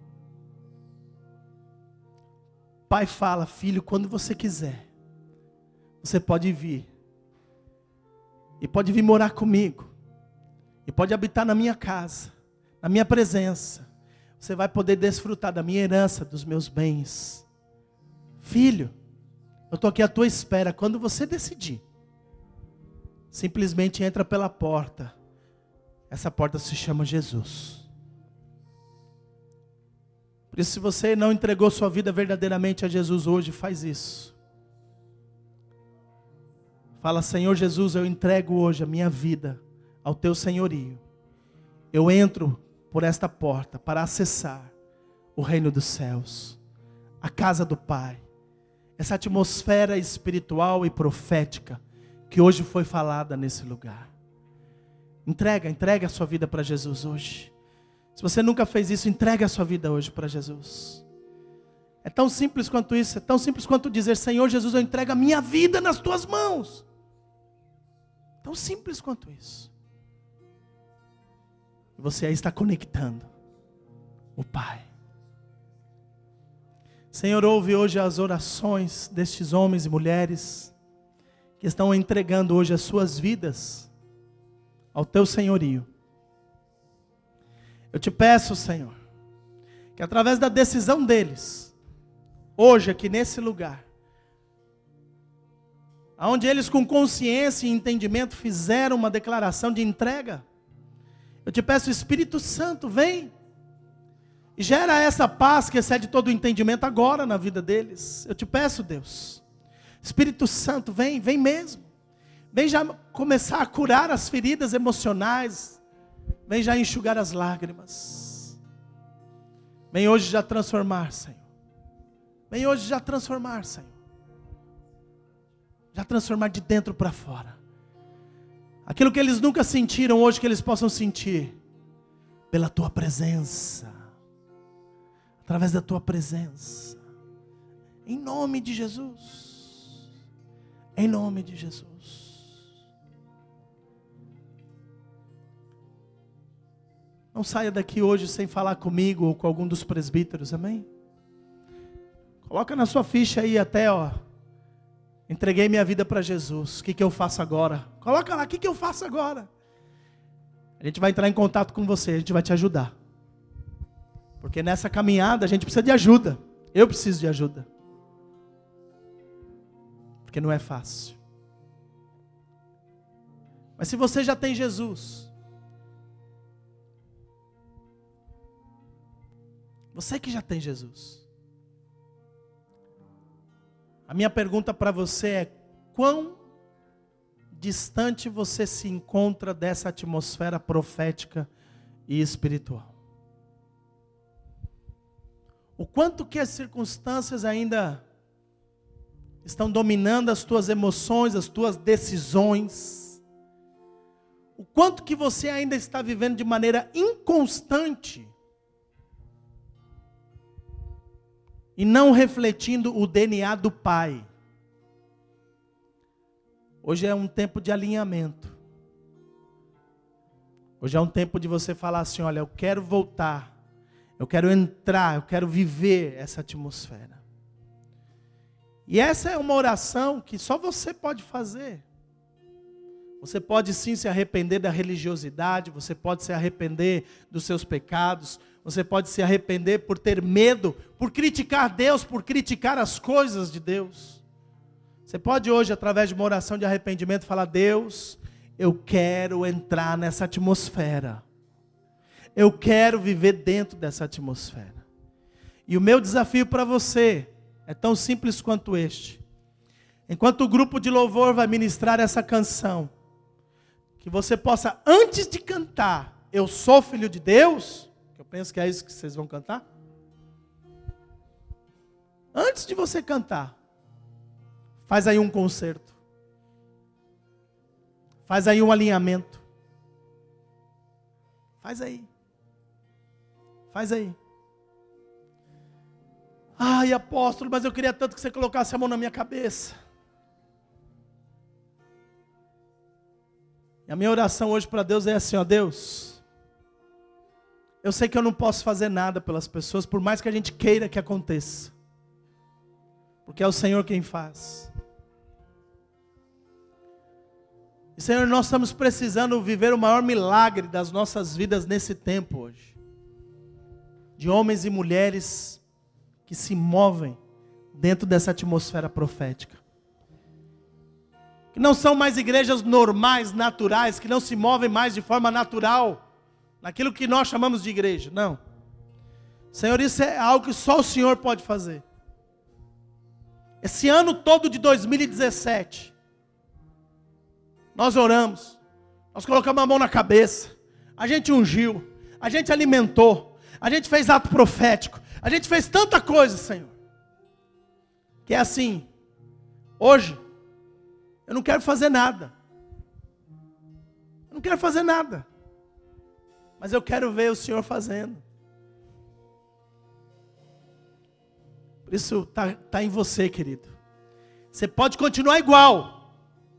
Pai fala, filho, quando você quiser, você pode vir. E pode vir morar comigo. E pode habitar na minha casa, na minha presença. Você vai poder desfrutar da minha herança, dos meus bens. Filho, eu estou aqui à tua espera. Quando você decidir, simplesmente entra pela porta. Essa porta se chama Jesus. Por isso, se você não entregou sua vida verdadeiramente a Jesus hoje, faz isso. Fala, Senhor Jesus, eu entrego hoje a minha vida ao teu senhorio. Eu entro por esta porta para acessar o reino dos céus, a casa do Pai. Essa atmosfera espiritual e profética que hoje foi falada nesse lugar. Entrega, entrega a sua vida para Jesus hoje. Se você nunca fez isso, entregue a sua vida hoje para Jesus. É tão simples quanto isso, é tão simples quanto dizer, Senhor Jesus, eu entrego a minha vida nas tuas mãos. Tão simples quanto isso. E você aí está conectando o Pai. Senhor, ouve hoje as orações destes homens e mulheres que estão entregando hoje as suas vidas ao teu senhorio. Eu te peço, Senhor, que através da decisão deles, hoje aqui nesse lugar, onde eles com consciência e entendimento fizeram uma declaração de entrega, eu te peço, Espírito Santo, vem e gera essa paz que excede todo o entendimento agora na vida deles. Eu te peço, Deus, Espírito Santo, vem, vem mesmo, vem já começar a curar as feridas emocionais, vem já enxugar as lágrimas. Vem hoje já transformar, Senhor. Vem hoje já transformar, Senhor. Já transformar de dentro para fora. Aquilo que eles nunca sentiram hoje, que eles possam sentir. Pela Tua presença. Através da Tua presença. Em nome de Jesus. Em nome de Jesus. Não saia daqui hoje sem falar comigo ou com algum dos presbíteros, amém? Coloca na sua ficha aí até, ó. Entreguei minha vida para Jesus. O que, que eu faço agora? Coloca lá, o que, que eu faço agora? A gente vai entrar em contato com você, a gente vai te ajudar. Porque nessa caminhada a gente precisa de ajuda. Eu preciso de ajuda. Porque não é fácil. Mas se você já tem Jesus, você que já tem Jesus, A minha pergunta para você é: quão distante você se encontra dessa atmosfera profética e espiritual? O quanto que as circunstâncias ainda estão dominando as tuas emoções, as tuas decisões? O quanto que você ainda está vivendo de maneira inconstante e não refletindo o D N A do Pai? Hoje é um tempo de alinhamento. Hoje é um tempo de você falar assim: olha, eu quero voltar, eu quero entrar, eu quero viver essa atmosfera. E essa é uma oração que só você pode fazer. Você pode sim se arrepender da religiosidade, você pode se arrepender dos seus pecados, você pode se arrepender por ter medo, por criticar Deus, por criticar as coisas de Deus. Você pode hoje, através de uma oração de arrependimento, falar: Deus, eu quero entrar nessa atmosfera. Eu quero viver dentro dessa atmosfera. E o meu desafio para você é tão simples quanto este. Enquanto o grupo de louvor vai ministrar essa canção, que você possa, antes de cantar, eu sou filho de Deus, que eu penso que é isso que vocês vão cantar. Antes de você cantar, faz aí um concerto. Faz aí um alinhamento. Faz aí. Faz aí. Ai, apóstolo, mas eu queria tanto que você colocasse a mão na minha cabeça. E a minha oração hoje para Deus é assim: ó, Deus, eu sei que eu não posso fazer nada pelas pessoas, por mais que a gente queira que aconteça, porque é o Senhor quem faz. E Senhor, nós estamos precisando viver o maior milagre das nossas vidas nesse tempo hoje, de homens e mulheres que se movem dentro dessa atmosfera profética, que não são mais igrejas normais, naturais, que não se movem mais de forma natural, naquilo que nós chamamos de igreja. Não, Senhor, isso é algo que só o Senhor pode fazer. Esse ano todo de dois mil e dezessete, nós oramos, nós colocamos a mão na cabeça, a gente ungiu, a gente alimentou, a gente fez ato profético, a gente fez tanta coisa, Senhor, que é assim: hoje, eu não quero fazer nada, eu não quero fazer nada, mas eu quero ver o Senhor fazendo. Por isso está tá em você, querido. Você pode continuar igual,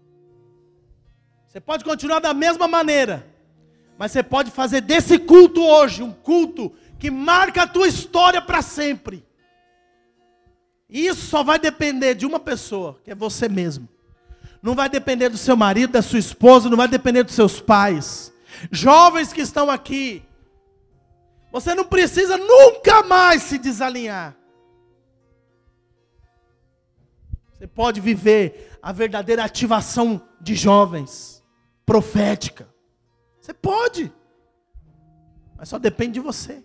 você pode continuar da mesma maneira, mas você pode fazer desse culto hoje um culto que marca a tua história para sempre. E isso só vai depender de uma pessoa, que é você mesmo. Não vai depender do seu marido, da sua esposa, não vai depender dos seus pais. Jovens que estão aqui, você não precisa nunca mais se desalinhar. Você pode viver a verdadeira ativação de jovens, profética. Você pode, mas só depende de você.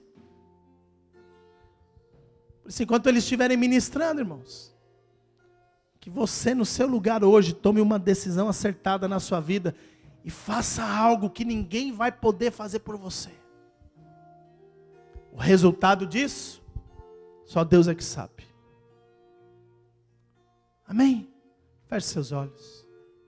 Por isso, enquanto eles estiverem ministrando, irmãos, que você no seu lugar hoje tome uma decisão acertada na sua vida e faça algo que ninguém vai poder fazer por você. O resultado disso, só Deus é que sabe. Amém? Feche seus olhos.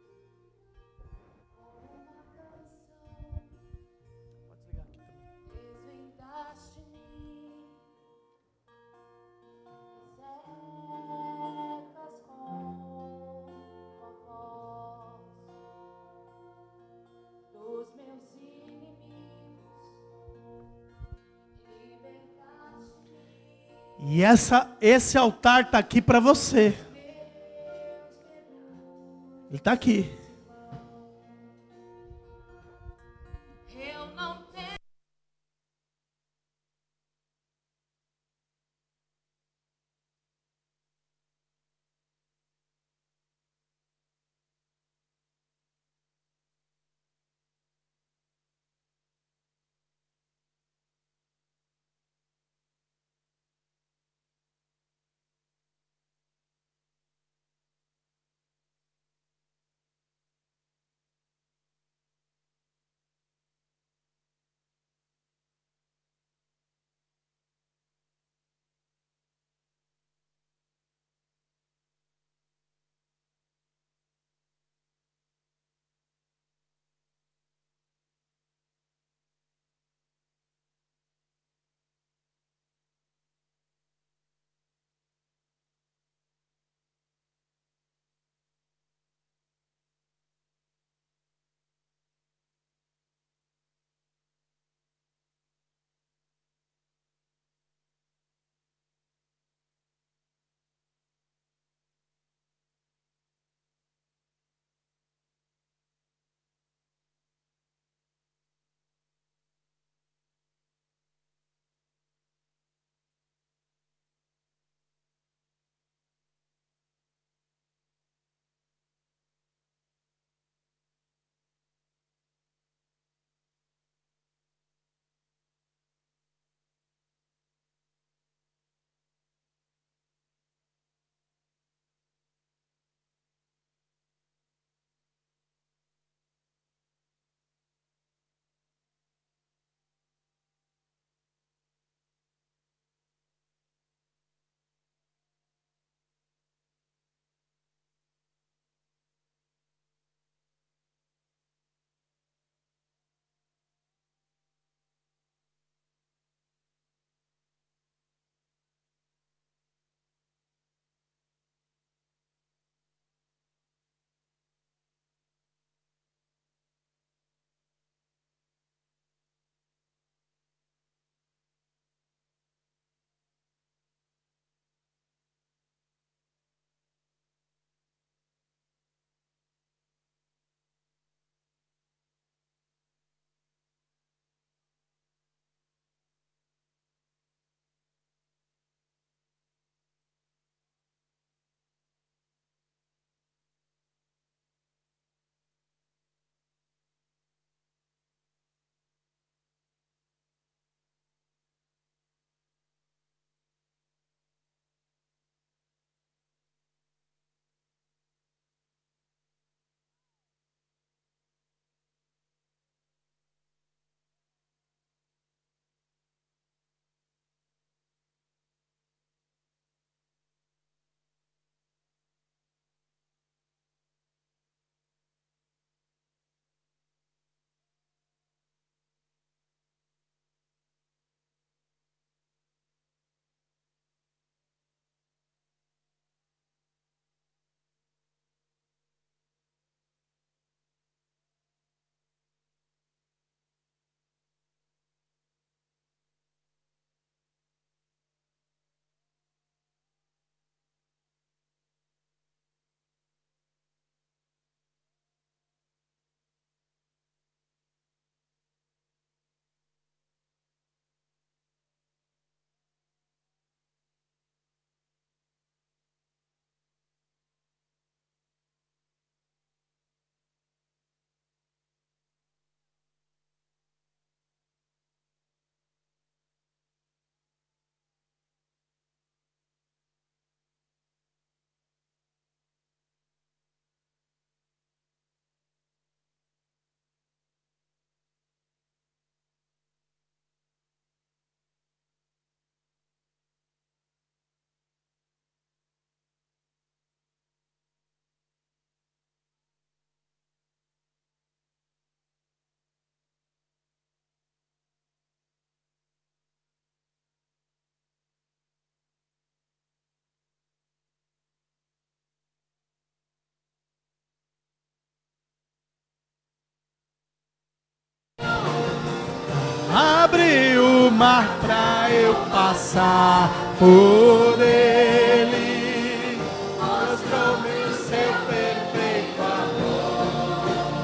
E essa, esse altar está aqui para você. Ele está aqui. mar pra eu passar por ele. Mostrou-me o seu perfeito amor.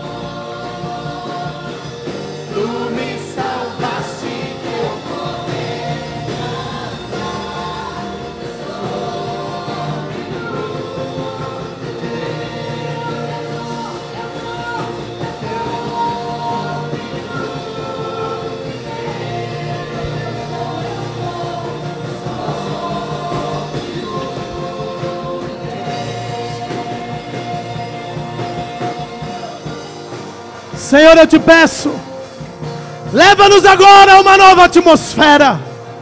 Tu me salvaste teu poder. Senhor, eu te peço, leva-nos agora a uma nova atmosfera.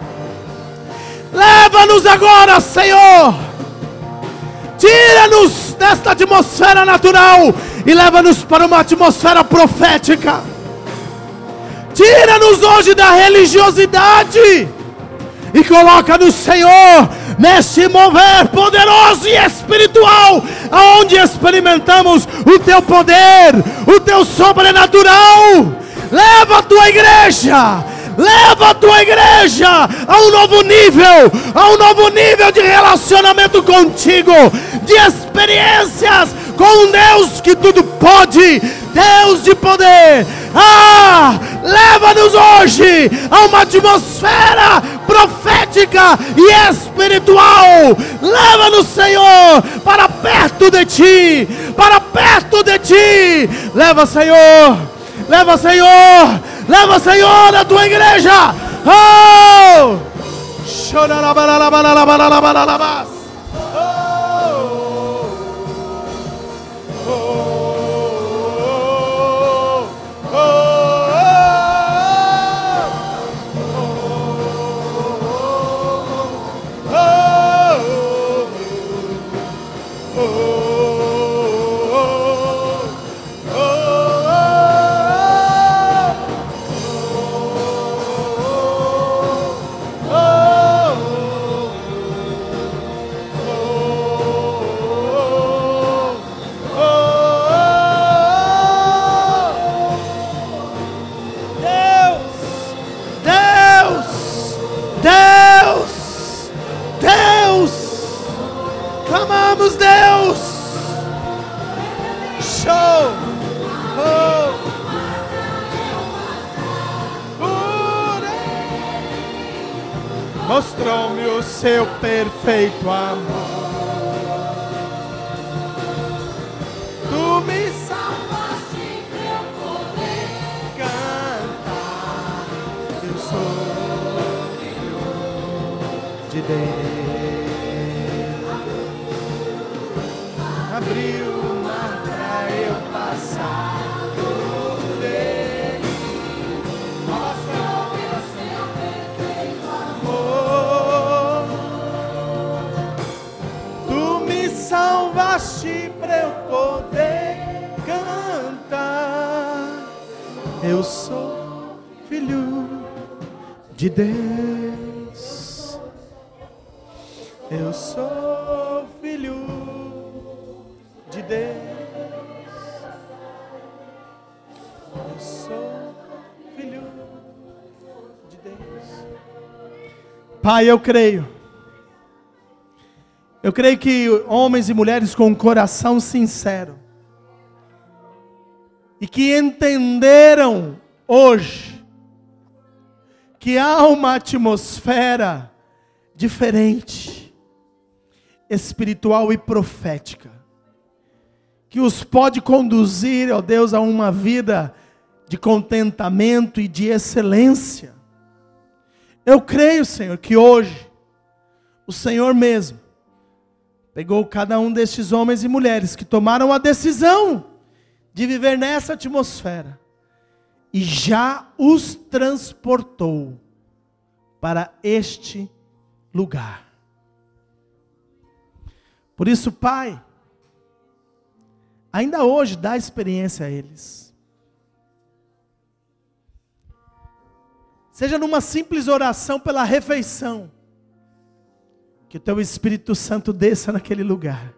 Leva-nos agora, Senhor. Tira-nos desta atmosfera natural e leva-nos para uma atmosfera profética. Tira-nos hoje da religiosidade e coloca-nos, Senhor, neste mover poderoso e espiritual, aonde experimentamos o teu poder, o teu sobrenatural. Leva a tua igreja, leva a tua igreja a um novo nível, a um novo nível de relacionamento contigo, de experiências com um Deus que tudo pode, Deus de poder. Ah, leva-nos hoje a uma atmosfera profética e espiritual. Leva-nos, Senhor, para perto de Ti, para perto de Ti. Leva, Senhor, leva, Senhor, leva, Senhor, a Tua igreja. Oh! Clamamos, Deus. Show. Oh. Mostrou-me o seu perfeito amor. Tu me salvaste teu poder. Cantar. Eu sou filho de Deus. Abriu o mar pra eu passar por ele. Mostrou-me o seu perfeito amor. Tu me salvaste pra eu poder cantar. Eu sou filho de Deus. Eu sou filho de Deus. Eu sou filho de Deus. Pai, eu creio. Eu creio que homens e mulheres com um coração sincero e que entenderam hoje que há uma atmosfera diferente, espiritual e profética, que os pode conduzir, ó Deus, a uma vida de contentamento e de excelência. Eu creio, Senhor, que hoje o Senhor mesmo pegou cada um destes homens e mulheres que tomaram a decisão de viver nessa atmosfera e já os transportou para este lugar. Por isso, Pai, ainda hoje dá experiência a eles. Seja numa simples oração pela refeição, que o Teu Espírito Santo desça naquele lugar.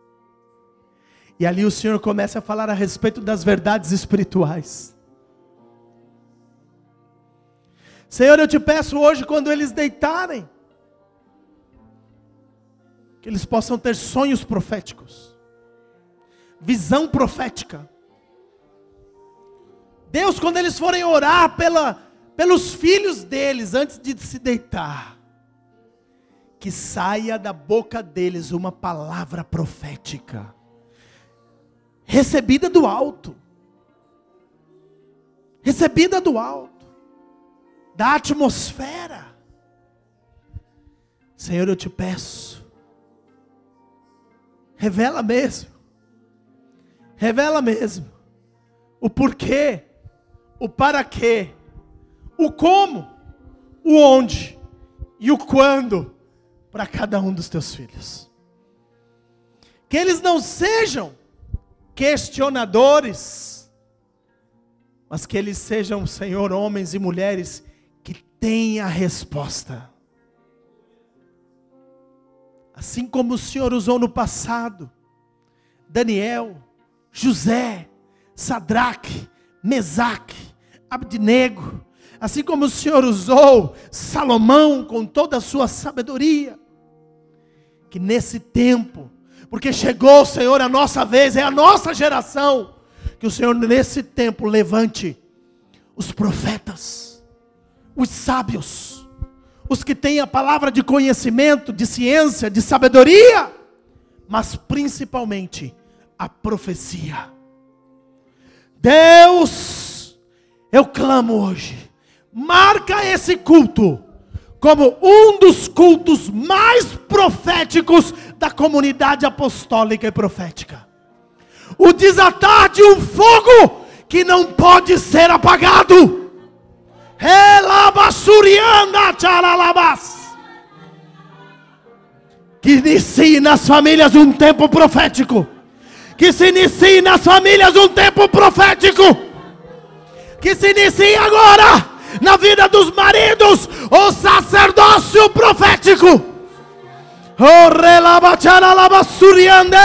E ali o Senhor começa a falar a respeito das verdades espirituais. Senhor, eu te peço hoje, quando eles deitarem, que eles possam ter sonhos proféticos, visão profética. Deus, quando eles forem orar pela, pelos filhos deles, antes de se deitar, que saia da boca deles uma palavra profética, recebida do alto, recebida do alto, da atmosfera. Senhor, eu te peço, revela mesmo, revela mesmo, o porquê, o para quê, o como, o onde e o quando, para cada um dos teus filhos. Que eles não sejam questionadores, mas que eles sejam, Senhor, homens e mulheres que têm a resposta. Assim como o Senhor usou no passado Daniel, José, Sadraque, Mesaque, Abdenego, assim como o Senhor usou Salomão com toda a sua sabedoria, que nesse tempo, porque chegou, Senhor, a nossa vez, é a nossa geração, que o Senhor nesse tempo levante os profetas, os sábios, os que têm a palavra de conhecimento, de ciência, de sabedoria, mas principalmente a profecia. Deus, eu clamo hoje, marca esse culto como um dos cultos mais proféticos da comunidade apostólica e profética. O desatar de um fogo que não pode ser apagado. Que inicie nas famílias um tempo profético. Que se inicie nas famílias um tempo profético. Que se inicie agora na vida dos maridos o sacerdócio profético. Oh, relabachara labassuriande.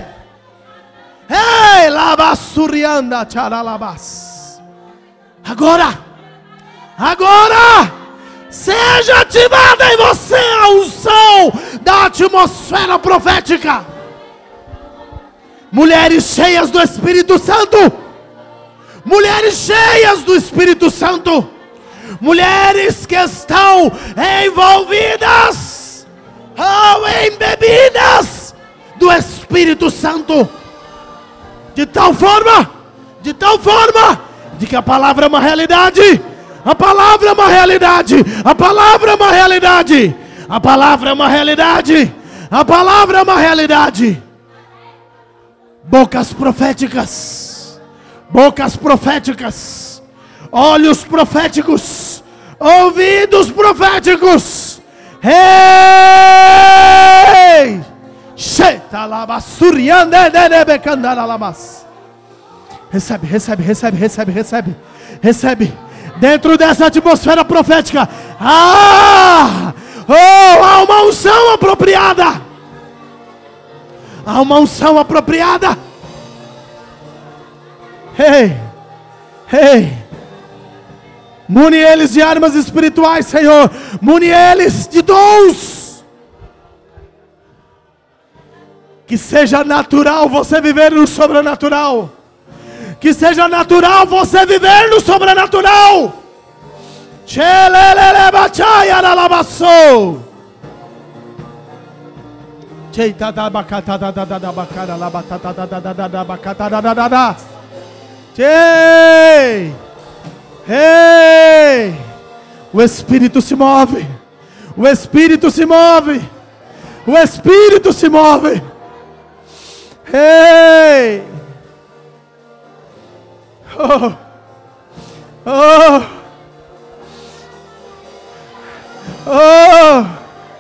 Ei, labassurianda charalabas. Agora, agora, seja ativada em você a unção da atmosfera profética. Mulheres cheias do Espírito Santo. Mulheres cheias do Espírito Santo. Mulheres que estão envolvidas ou embebidas do Espírito Santo. De tal forma, de tal forma, de que a palavra é uma realidade. A palavra é uma realidade. A palavra é uma realidade. A palavra é uma realidade. A palavra é uma realidade. Bocas proféticas. Bocas proféticas. Olhos proféticos. Ouvidos proféticos. Ei! Recebe, recebe, recebe, recebe, recebe. Recebe. Dentro dessa atmosfera profética. Ah! Oh, há uma unção apropriada. Há uma unção apropriada. Ei! Ei! Mune eles de armas espirituais, Senhor. Mune eles de dons. Que seja natural você viver no sobrenatural. Que seja natural você viver no sobrenatural. Ei! O Espírito se move. O Espírito se move. O Espírito se move. Ei! Oh! Oh! Oh!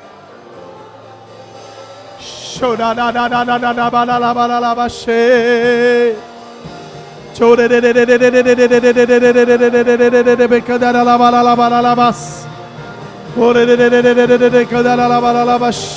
Chora da da da da da da ba la la ba la la ba she. Chore de de de de de de de de de de de de de de de de be kada la ba la la ba la la bas. Ore de de de de de de de kada la ba la la bas.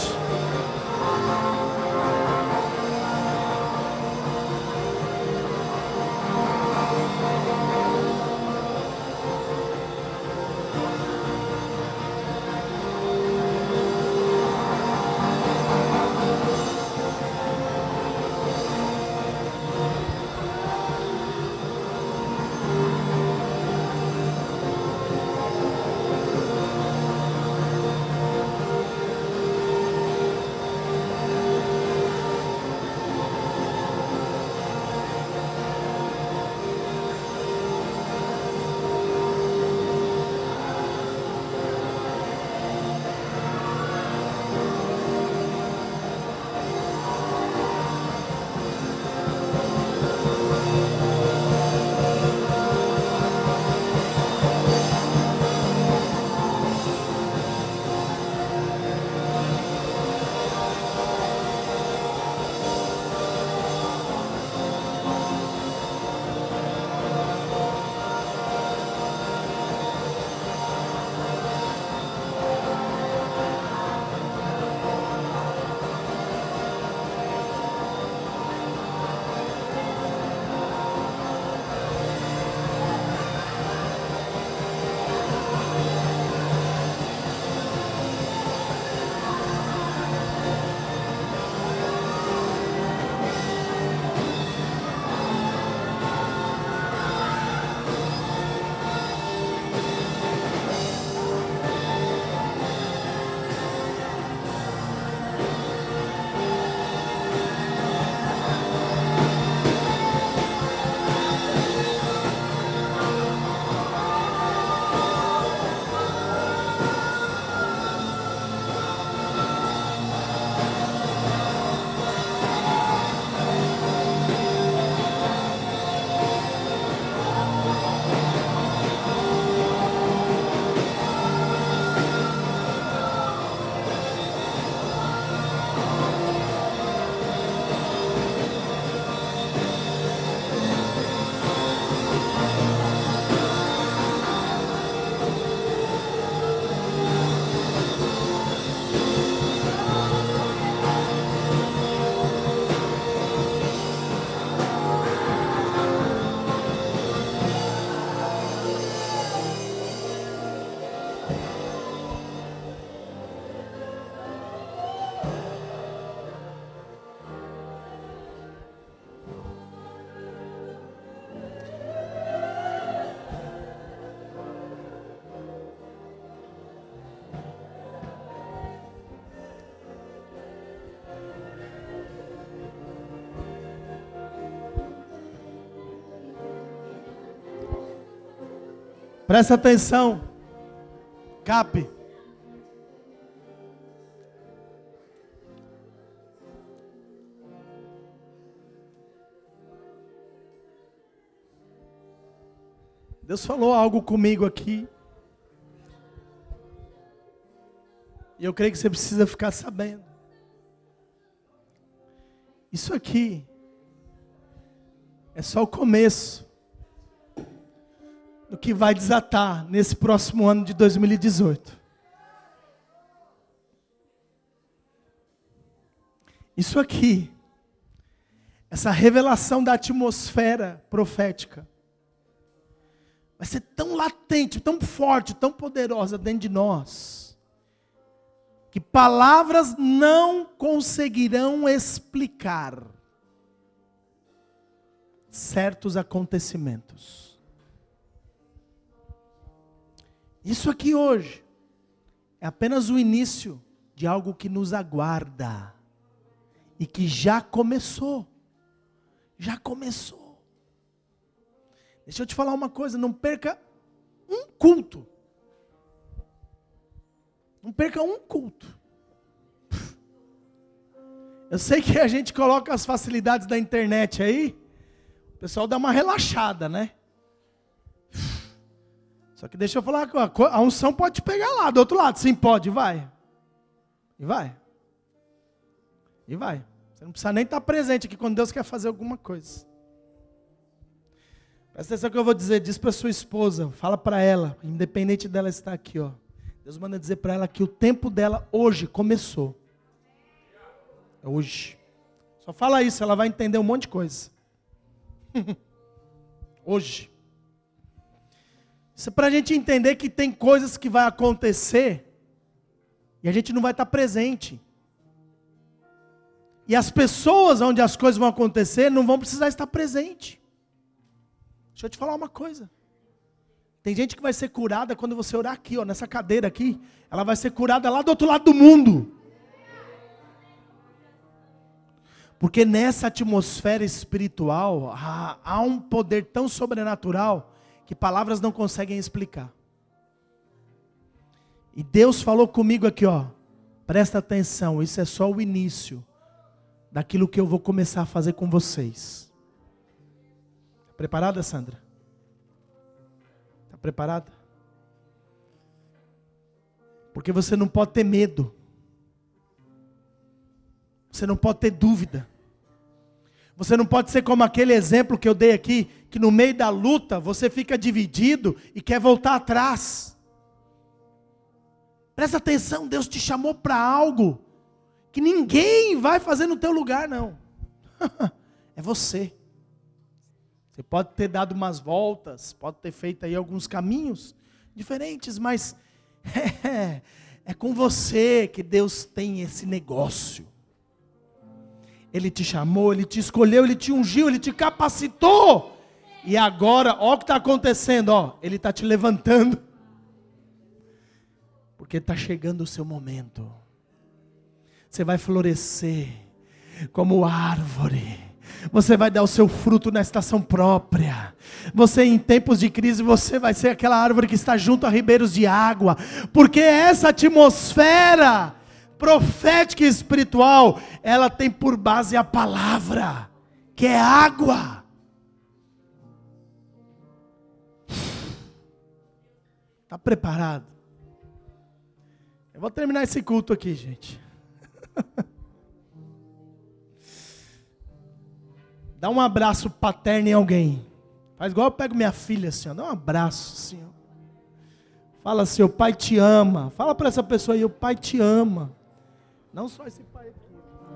Presta atenção. Cape. Deus falou algo comigo aqui. E eu creio que você precisa ficar sabendo. Isso aqui é só o começo do que vai desatar nesse próximo ano de dois mil e dezoito. Isso aqui, essa revelação da atmosfera profética, vai ser tão latente, tão forte, tão poderosa dentro de nós, que palavras não conseguirão explicar certos acontecimentos. Isso aqui hoje é apenas o início de algo que nos aguarda e que já começou. Já começou. Deixa eu te falar uma coisa, não perca um culto. Não perca um culto. Eu sei que a gente coloca as facilidades da internet aí, o pessoal dá uma relaxada, né? Só que deixa eu falar, a unção pode te pegar lá, do outro lado, sim, pode, vai. E vai. E vai. Você não precisa nem estar presente aqui quando Deus quer fazer alguma coisa. Presta atenção que eu vou dizer, diz para sua esposa, fala para ela, independente dela estar aqui, ó. Deus manda dizer para ela que o tempo dela hoje começou. É hoje. Só fala isso, ela vai entender um monte de coisa. Hoje. Isso é para a gente entender que tem coisas que vai acontecer e a gente não vai estar presente. E as pessoas onde as coisas vão acontecer não vão precisar estar presente. Deixa eu te falar uma coisa. Tem gente que vai ser curada quando você orar aqui, ó, nessa cadeira aqui. Ela vai ser curada lá do outro lado do mundo. Porque nessa atmosfera espiritual, há, há um poder tão sobrenatural que palavras não conseguem explicar. E Deus falou comigo aqui, ó. Presta atenção, isso é só o início daquilo que eu vou começar a fazer com vocês. Preparada, Sandra? Está preparada? Porque você não pode ter medo. Você não pode ter dúvida. Você não pode ser como aquele exemplo que eu dei aqui, que no meio da luta você fica dividido e quer voltar atrás. Presta atenção, Deus te chamou para algo que ninguém vai fazer no teu lugar, não. É você. Você pode ter dado umas voltas, pode ter feito aí alguns caminhos diferentes, mas é, é com você que Deus tem esse negócio. Ele te chamou, Ele te escolheu, Ele te ungiu, Ele te capacitou. E agora, olha o que está acontecendo, ó, Ele está te levantando. Porque está chegando o seu momento. Você vai florescer como árvore. Você vai dar o seu fruto na estação própria. Você em tempos de crise, você vai ser aquela árvore que está junto a ribeiros de água. Porque essa atmosfera profética e espiritual, ela tem por base a palavra, que é água. Está preparado? Eu vou terminar esse culto aqui, gente. Dá um abraço paterno em alguém. Faz igual eu pego minha filha assim, ó. Dá um abraço assim, ó. Fala assim, o pai te ama. Fala para essa pessoa aí, o pai te ama. Não só esse pai aqui.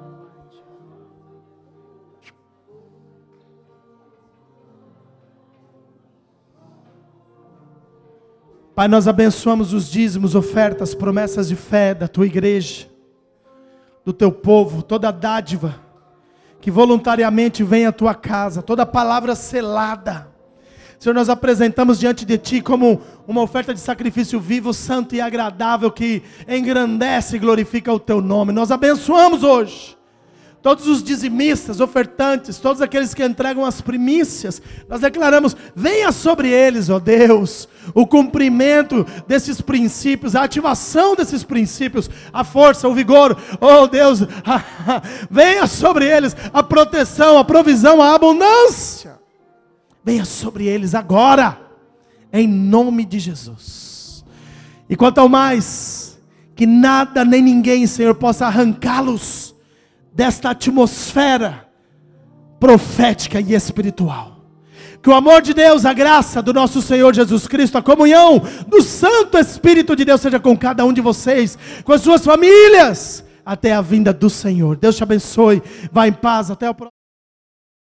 Pai, nós abençoamos os dízimos, ofertas, promessas de fé da tua igreja, do teu povo, toda dádiva que voluntariamente vem à tua casa, toda palavra selada. Senhor, nós apresentamos diante de ti como uma oferta de sacrifício vivo, santo e agradável, que engrandece e glorifica o teu nome. Nós abençoamos hoje todos os dizimistas, ofertantes, todos aqueles que entregam as primícias, nós declaramos, venha sobre eles, ó Deus, o cumprimento desses princípios, a ativação desses princípios, a força, o vigor, ó Deus, venha sobre eles a proteção, a provisão, a abundância, venha sobre eles agora, em nome de Jesus. E quanto ao mais, que nada nem ninguém, Senhor, possa arrancá-los desta atmosfera profética e espiritual. Que o amor de Deus, a graça do nosso Senhor Jesus Cristo, a comunhão do Santo Espírito de Deus seja com cada um de vocês, com as suas famílias, até a vinda do Senhor. Deus te abençoe, vá em paz, até o próximo.